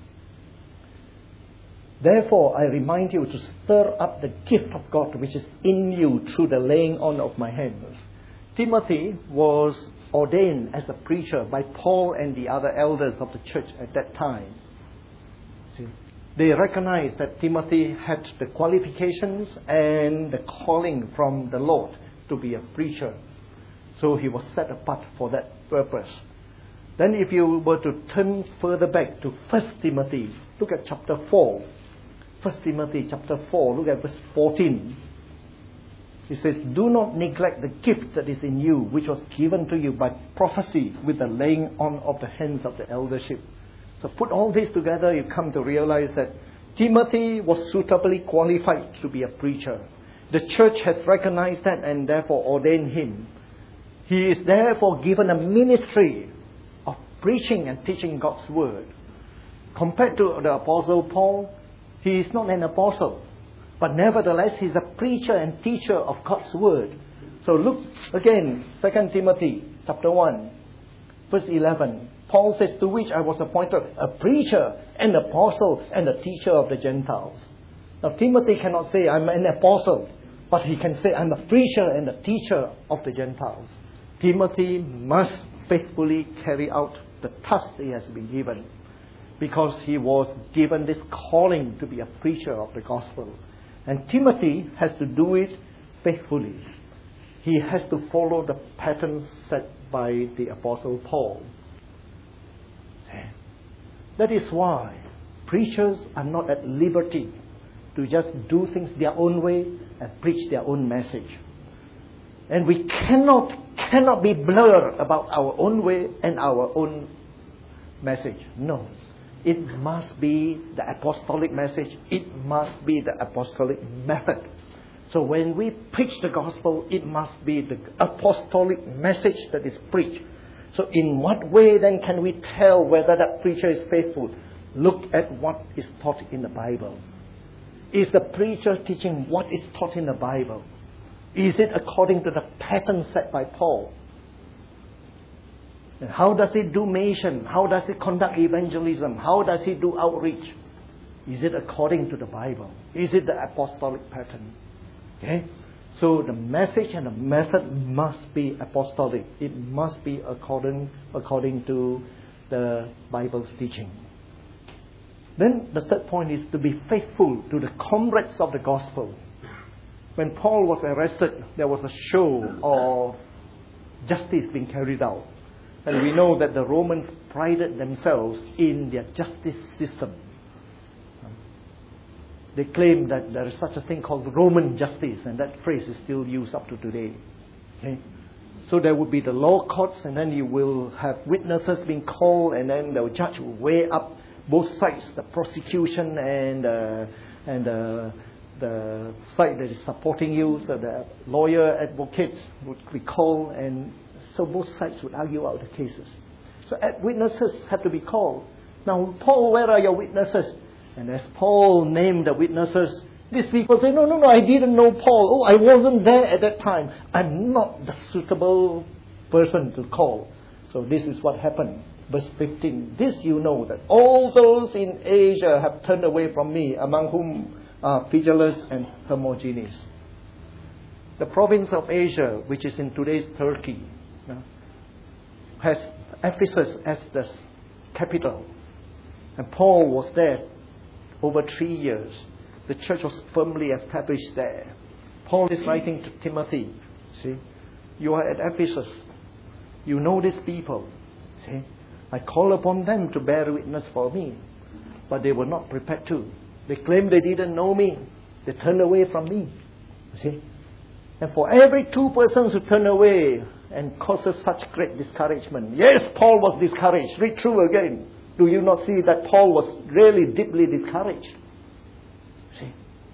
Therefore, I remind you to stir up the gift of God which is in you through the laying on of my hands. Timothy was ordained as a preacher by Paul and the other elders of the church at that time. See? They recognized that Timothy had the qualifications and the calling from the Lord to be a preacher. So he was set apart for that purpose. Then if you were to turn further back to 1 Timothy, look at chapter 4. 1 Timothy chapter 4, look at verse 14. It says, do not neglect the gift that is in you, which was given to you by prophecy with the laying on of the hands of the eldership. So put all this together, you come to realize that Timothy was suitably qualified to be a preacher. The church has recognized that and therefore ordained him. He is therefore given a ministry of preaching and teaching God's word. Compared to the Apostle Paul, he is not an apostle, but nevertheless he is a preacher and teacher of God's word. So look again, 2 Timothy chapter 1, verse 11. Paul says, to which I was appointed a preacher, an apostle, and a teacher of the Gentiles. Now Timothy cannot say, I'm an apostle, but he can say, I'm a preacher and a teacher of the Gentiles. Timothy must faithfully carry out the task he has been given, because he was given this calling to be a preacher of the gospel. And Timothy has to do it faithfully. He has to follow the pattern set by the Apostle Paul. That is why preachers are not at liberty to just do things their own way and preach their own message. And we cannot be blurred about our own way and our own message. No. It must be the apostolic message. It must be the apostolic method. So when we preach the gospel, it must be the apostolic message that is preached. So in what way then can we tell whether that preacher is faithful? Look at what is taught in the Bible. Is the preacher teaching what is taught in the Bible? Is it according to the pattern set by Paul? And how does he do mission? How does he conduct evangelism? How does he do outreach? Is it according to the Bible? Is it the apostolic pattern? Okay? So the message and the method must be apostolic. It must be according to the Bible's teaching. Then the third point is to be faithful to the comrades of the gospel. When Paul was arrested, there was a show of justice being carried out. And we know that the Romans prided themselves in their justice system. They claim that there is such a thing called Roman justice, and that phrase is still used up to today. Okay? So there would be the law courts, and then you will have witnesses being called, and then the judge will weigh up both sides, the prosecution and the side that is supporting you. So the lawyer, advocates would be called, and so both sides would argue out the cases. So witnesses have to be called. Now, Paul, where are your witnesses? And as Paul named the witnesses, these people say, no, I didn't know Paul. Oh, I wasn't there at that time. I'm not the suitable person to call. So this is what happened. Verse 15, this you know, that all those in Asia have turned away from me, among whom are Phygelus and Hermogenes. The province of Asia, which is in today's Turkey, has Ephesus as the capital. And Paul was there over 3 years. The church was firmly established there. Paul is writing to Timothy. See, you are at Ephesus. You know these people. See, I call upon them to bear witness for me. But they were not prepared to. They claimed they didn't know me. They turned away from me. See? And for every 2 persons who turn away and causes such great discouragement. Yes, Paul was discouraged. Read through again. Do you not see that Paul was really deeply discouraged? See?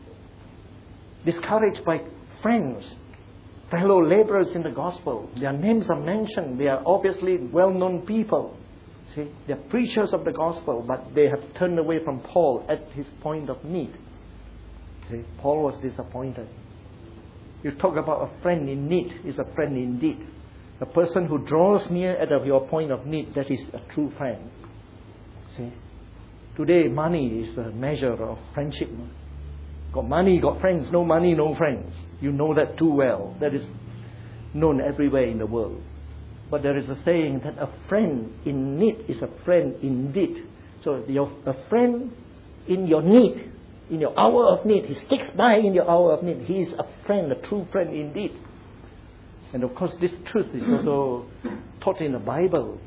Discouraged by friends, fellow laborers in the gospel. Their names are mentioned. They are obviously well-known people. See? They are preachers of the gospel, but they have turned away from Paul at his point of need. See? Paul was disappointed. You talk about a friend in need is a friend indeed. A person who draws near at your point of need, that is a true friend. See? Today, money is a measure of friendship. Got money, got friends. No money, no friends. You know that too well. That is known everywhere in the world. But there is a saying that a friend in need is a friend indeed. So a friend in your need, in your hour of need, he sticks by in your hour of need. He is a friend, a true friend indeed. And of course, this truth is also taught in the Bible.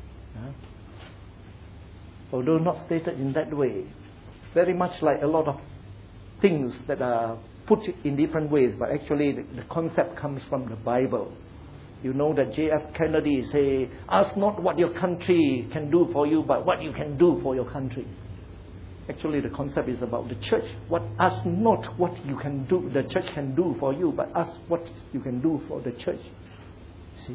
Although not stated in that way. Very much like a lot of things that are put in different ways, but actually the concept comes from the Bible. You know that J.F. Kennedy say, ask not what your country can do for you, but what you can do for your country. Actually, the concept is about the church. Ask not what you can do, the church can do for you, but ask what you can do for the church. See?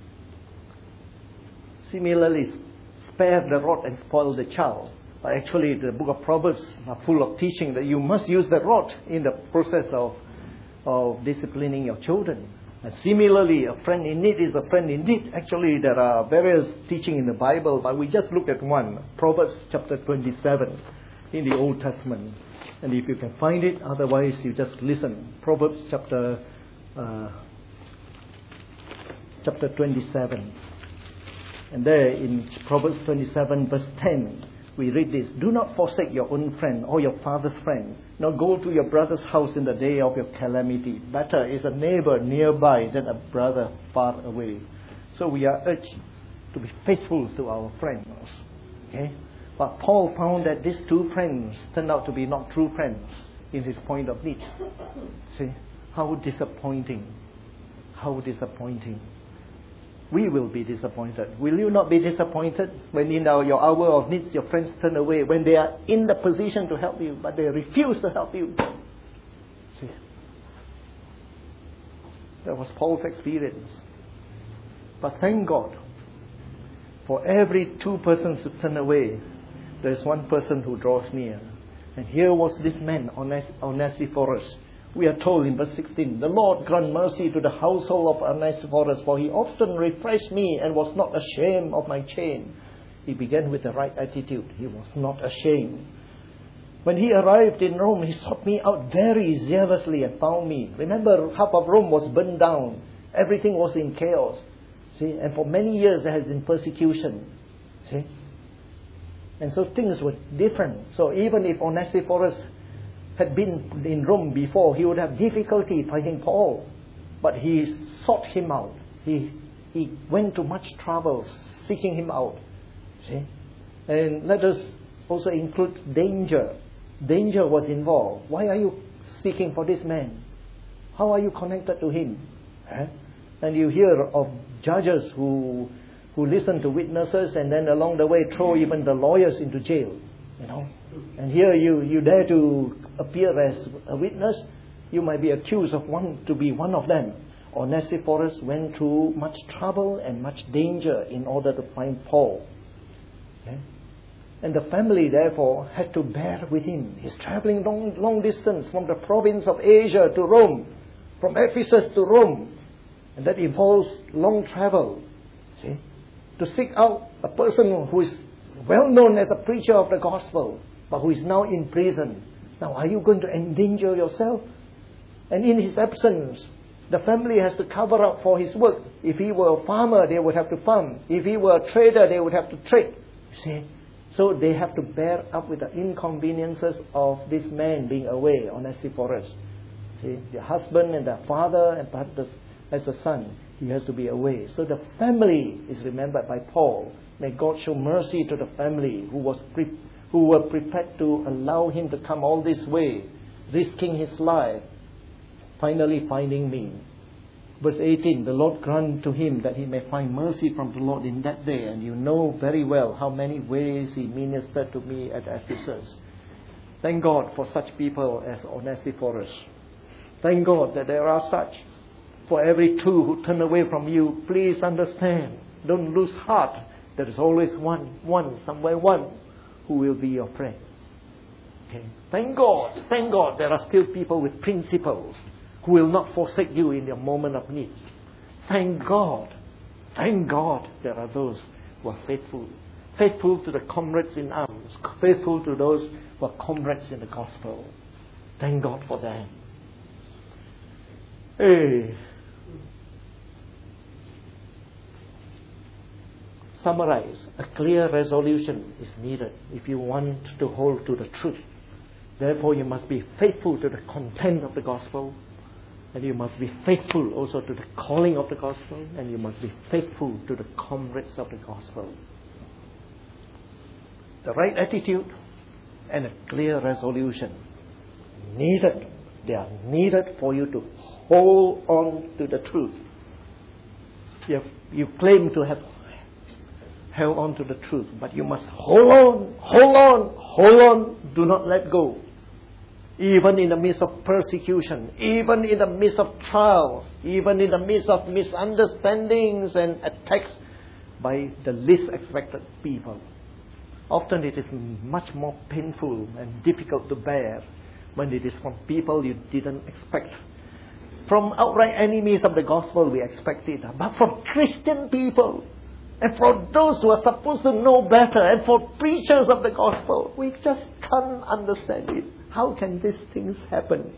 Similarly, spare the rod and spoil the child. But actually, the book of Proverbs are full of teaching that you must use the rod in the process of disciplining your children. And similarly, a friend in need is a friend indeed. Actually, there are various teaching in the Bible, but we just look at one. Proverbs chapter 27 in the Old Testament. And if you can find it, otherwise you just listen. Proverbs chapter 27. And there in Proverbs 27 verse 10, we read this. Do not forsake your own friend or your father's friend, nor go to your brother's house in the day of your calamity. Better is a neighbor nearby than a brother far away. So we are urged to be faithful to our friends. Okay? But Paul found that these 2 friends turned out to be not true friends in his point of need. See? How disappointing. How disappointing. We will be disappointed. Will you not be disappointed when in your hour of needs your friends turn away, when they are in the position to help you, but they refuse to help you? See? That was Paul's experience. But thank God, for every 2 persons who turn away, there is 1 person who draws near. And here was this man, Onesiphorus. We are told in verse 16, the Lord grant mercy to the household of Onesiphorus, for he often refreshed me and was not ashamed of my chain. He began with the right attitude. He was not ashamed. When he arrived in Rome, he sought me out very zealously and found me. Remember, half of Rome was burned down. Everything was in chaos. See, and for many years there has been persecution. See? And so things were different. So even if Onesiphorus had been in Rome before, he would have difficulty finding Paul. But he sought him out. He went to much trouble seeking him out. See? And let us also include danger. Danger was involved. Why are you seeking for this man? How are you connected to him? And you hear of judges who listen to witnesses and then along the way throw even the lawyers into jail. You know. And here you dare to appear as a witness, you might be accused of to be one of them. Onesiphorus went through much trouble and much danger in order to find Paul. Okay? And the family, therefore, had to bear with him. He's traveling long distance from the province of Asia to Rome, from Ephesus to Rome. And that involves long travel. See? To seek out a person who is well known as a preacher of the gospel, but who is now in prison. Now, are you going to endanger yourself? And in his absence, the family has to cover up for his work. If he were a farmer, they would have to farm. If he were a trader, they would have to trade. You see? So they have to bear up with the inconveniences of this man being away, Onesiphorus. See, the husband and the father and perhaps as a son, he has to be away. So the family is remembered by Paul. May God show mercy to the family who were prepared to allow him to come all this way, risking his life, finally finding me. Verse 18, the Lord grant to him that he may find mercy from the Lord in that day. And you know very well how many ways he ministered to me at Ephesus. Thank God for such people as Onesiphorus. Thank God that there are such. For every two who turn away from you, please understand. Don't lose heart. There is always one who will be your friend. Okay. Thank God there are still people with principles who will not forsake you in your moment of need. Thank God there are those who are faithful. Faithful to the comrades in arms. Faithful to those who are comrades in the gospel. Thank God for them. Hey. Summarize. A clear resolution is needed if you want to hold to the truth. Therefore, you must be faithful to the content of the gospel. And you must be faithful also to the calling of the gospel. And you must be faithful to the comrades of the gospel. The right attitude and a clear resolution needed. They are needed for you to hold on to the truth. You claim to have held on to the truth, but you must hold on. Do not let go. Even in the midst of persecution, even in the midst of trials, even in the midst of misunderstandings and attacks by the least expected people. Often it is much more painful and difficult to bear when it is from people you didn't expect. From outright enemies of the gospel we expect it, but from Christian people, and for those who are supposed to know better, and for preachers of the gospel, we just can't understand it. How can these things happen?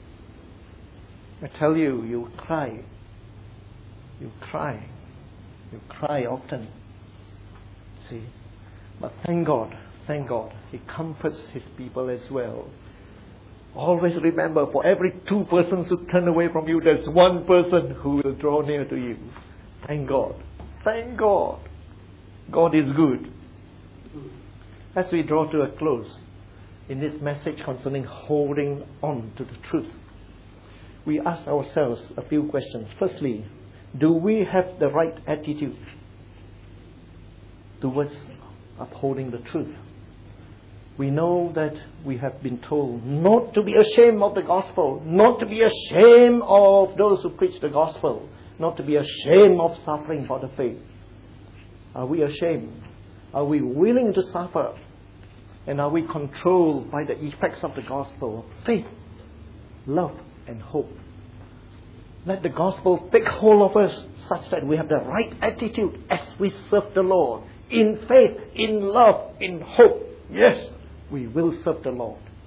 I tell you, you cry. You cry often. See? But thank God, He comforts His people as well. Always remember, for every two persons who turn away from you, there's one person who will draw near to you. Thank God. Thank God. God is good. As we draw to a close in this message concerning holding on to the truth, we ask ourselves a few questions. Firstly, do we have the right attitude towards upholding the truth? We know that we have been told not to be ashamed of the gospel, not to be ashamed of those who preach the gospel, not to be ashamed of suffering for the faith. Are we ashamed? Are we willing to suffer? And are we controlled by the effects of the gospel of faith, love, and hope? Let the gospel take hold of us such that we have the right attitude as we serve the Lord. In faith, in love, in hope. Yes, we will serve the Lord.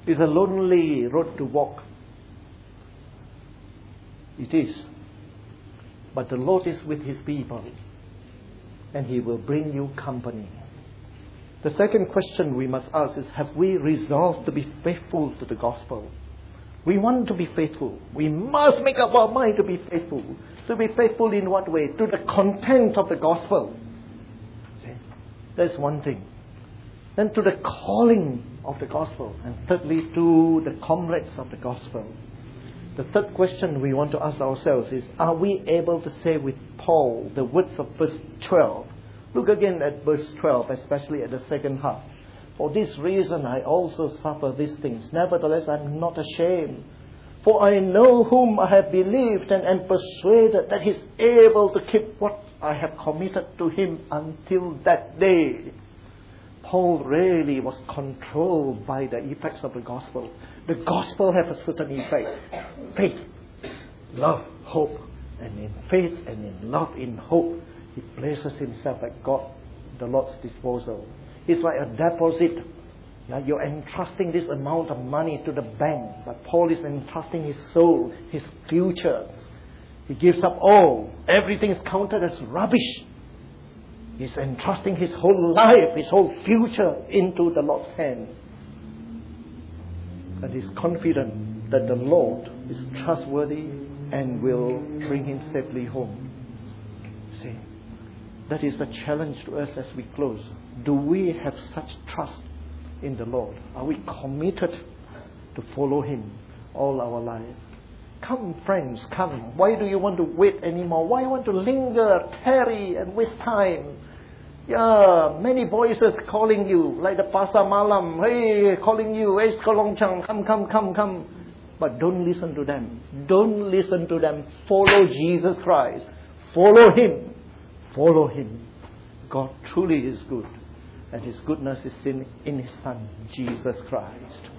It's a lonely road to walk. It is. But the Lord is with His people, and He will bring you company. The second question we must ask is, have we resolved to be faithful to the gospel? We want to be faithful. We must make up our mind to be faithful. To be faithful in what way? To the content of the gospel. See? That's one thing. Then to the calling of the gospel. And thirdly, to the comrades of the gospel. The third question we want to ask ourselves is, are we able to say with Paul the words of verse 12? Look again at verse 12, especially at the second half. For this reason I also suffer these things. Nevertheless, I am not ashamed. For I know whom I have believed, and am persuaded that He is able to keep what I have committed to Him until that day. Paul really was controlled by the effects of the gospel. The gospel has a certain effect. Faith, love, hope. And in faith and in love, in hope, he places himself at God, the Lord's disposal. It's like a deposit. You're entrusting this amount of money to the bank, but Paul is entrusting his soul, his future. He gives up all. Everything is counted as rubbish. He's entrusting his whole life, his whole future into the Lord's hand. And he's confident that the Lord is trustworthy and will bring him safely home. See, that is the challenge to us as we close. Do we have such trust in the Lord? Are we committed to follow Him all our life? Come, friends, come. Why do you want to wait anymore? Why you want to linger, tarry, and waste time? Yeah, many voices calling you, like the Pasar Malam, hey, calling you, hey, Kolong Chang, come. But don't listen to them. Don't listen to them. Follow Jesus Christ. Follow Him. Follow Him. God truly is good, and His goodness is in His Son, Jesus Christ.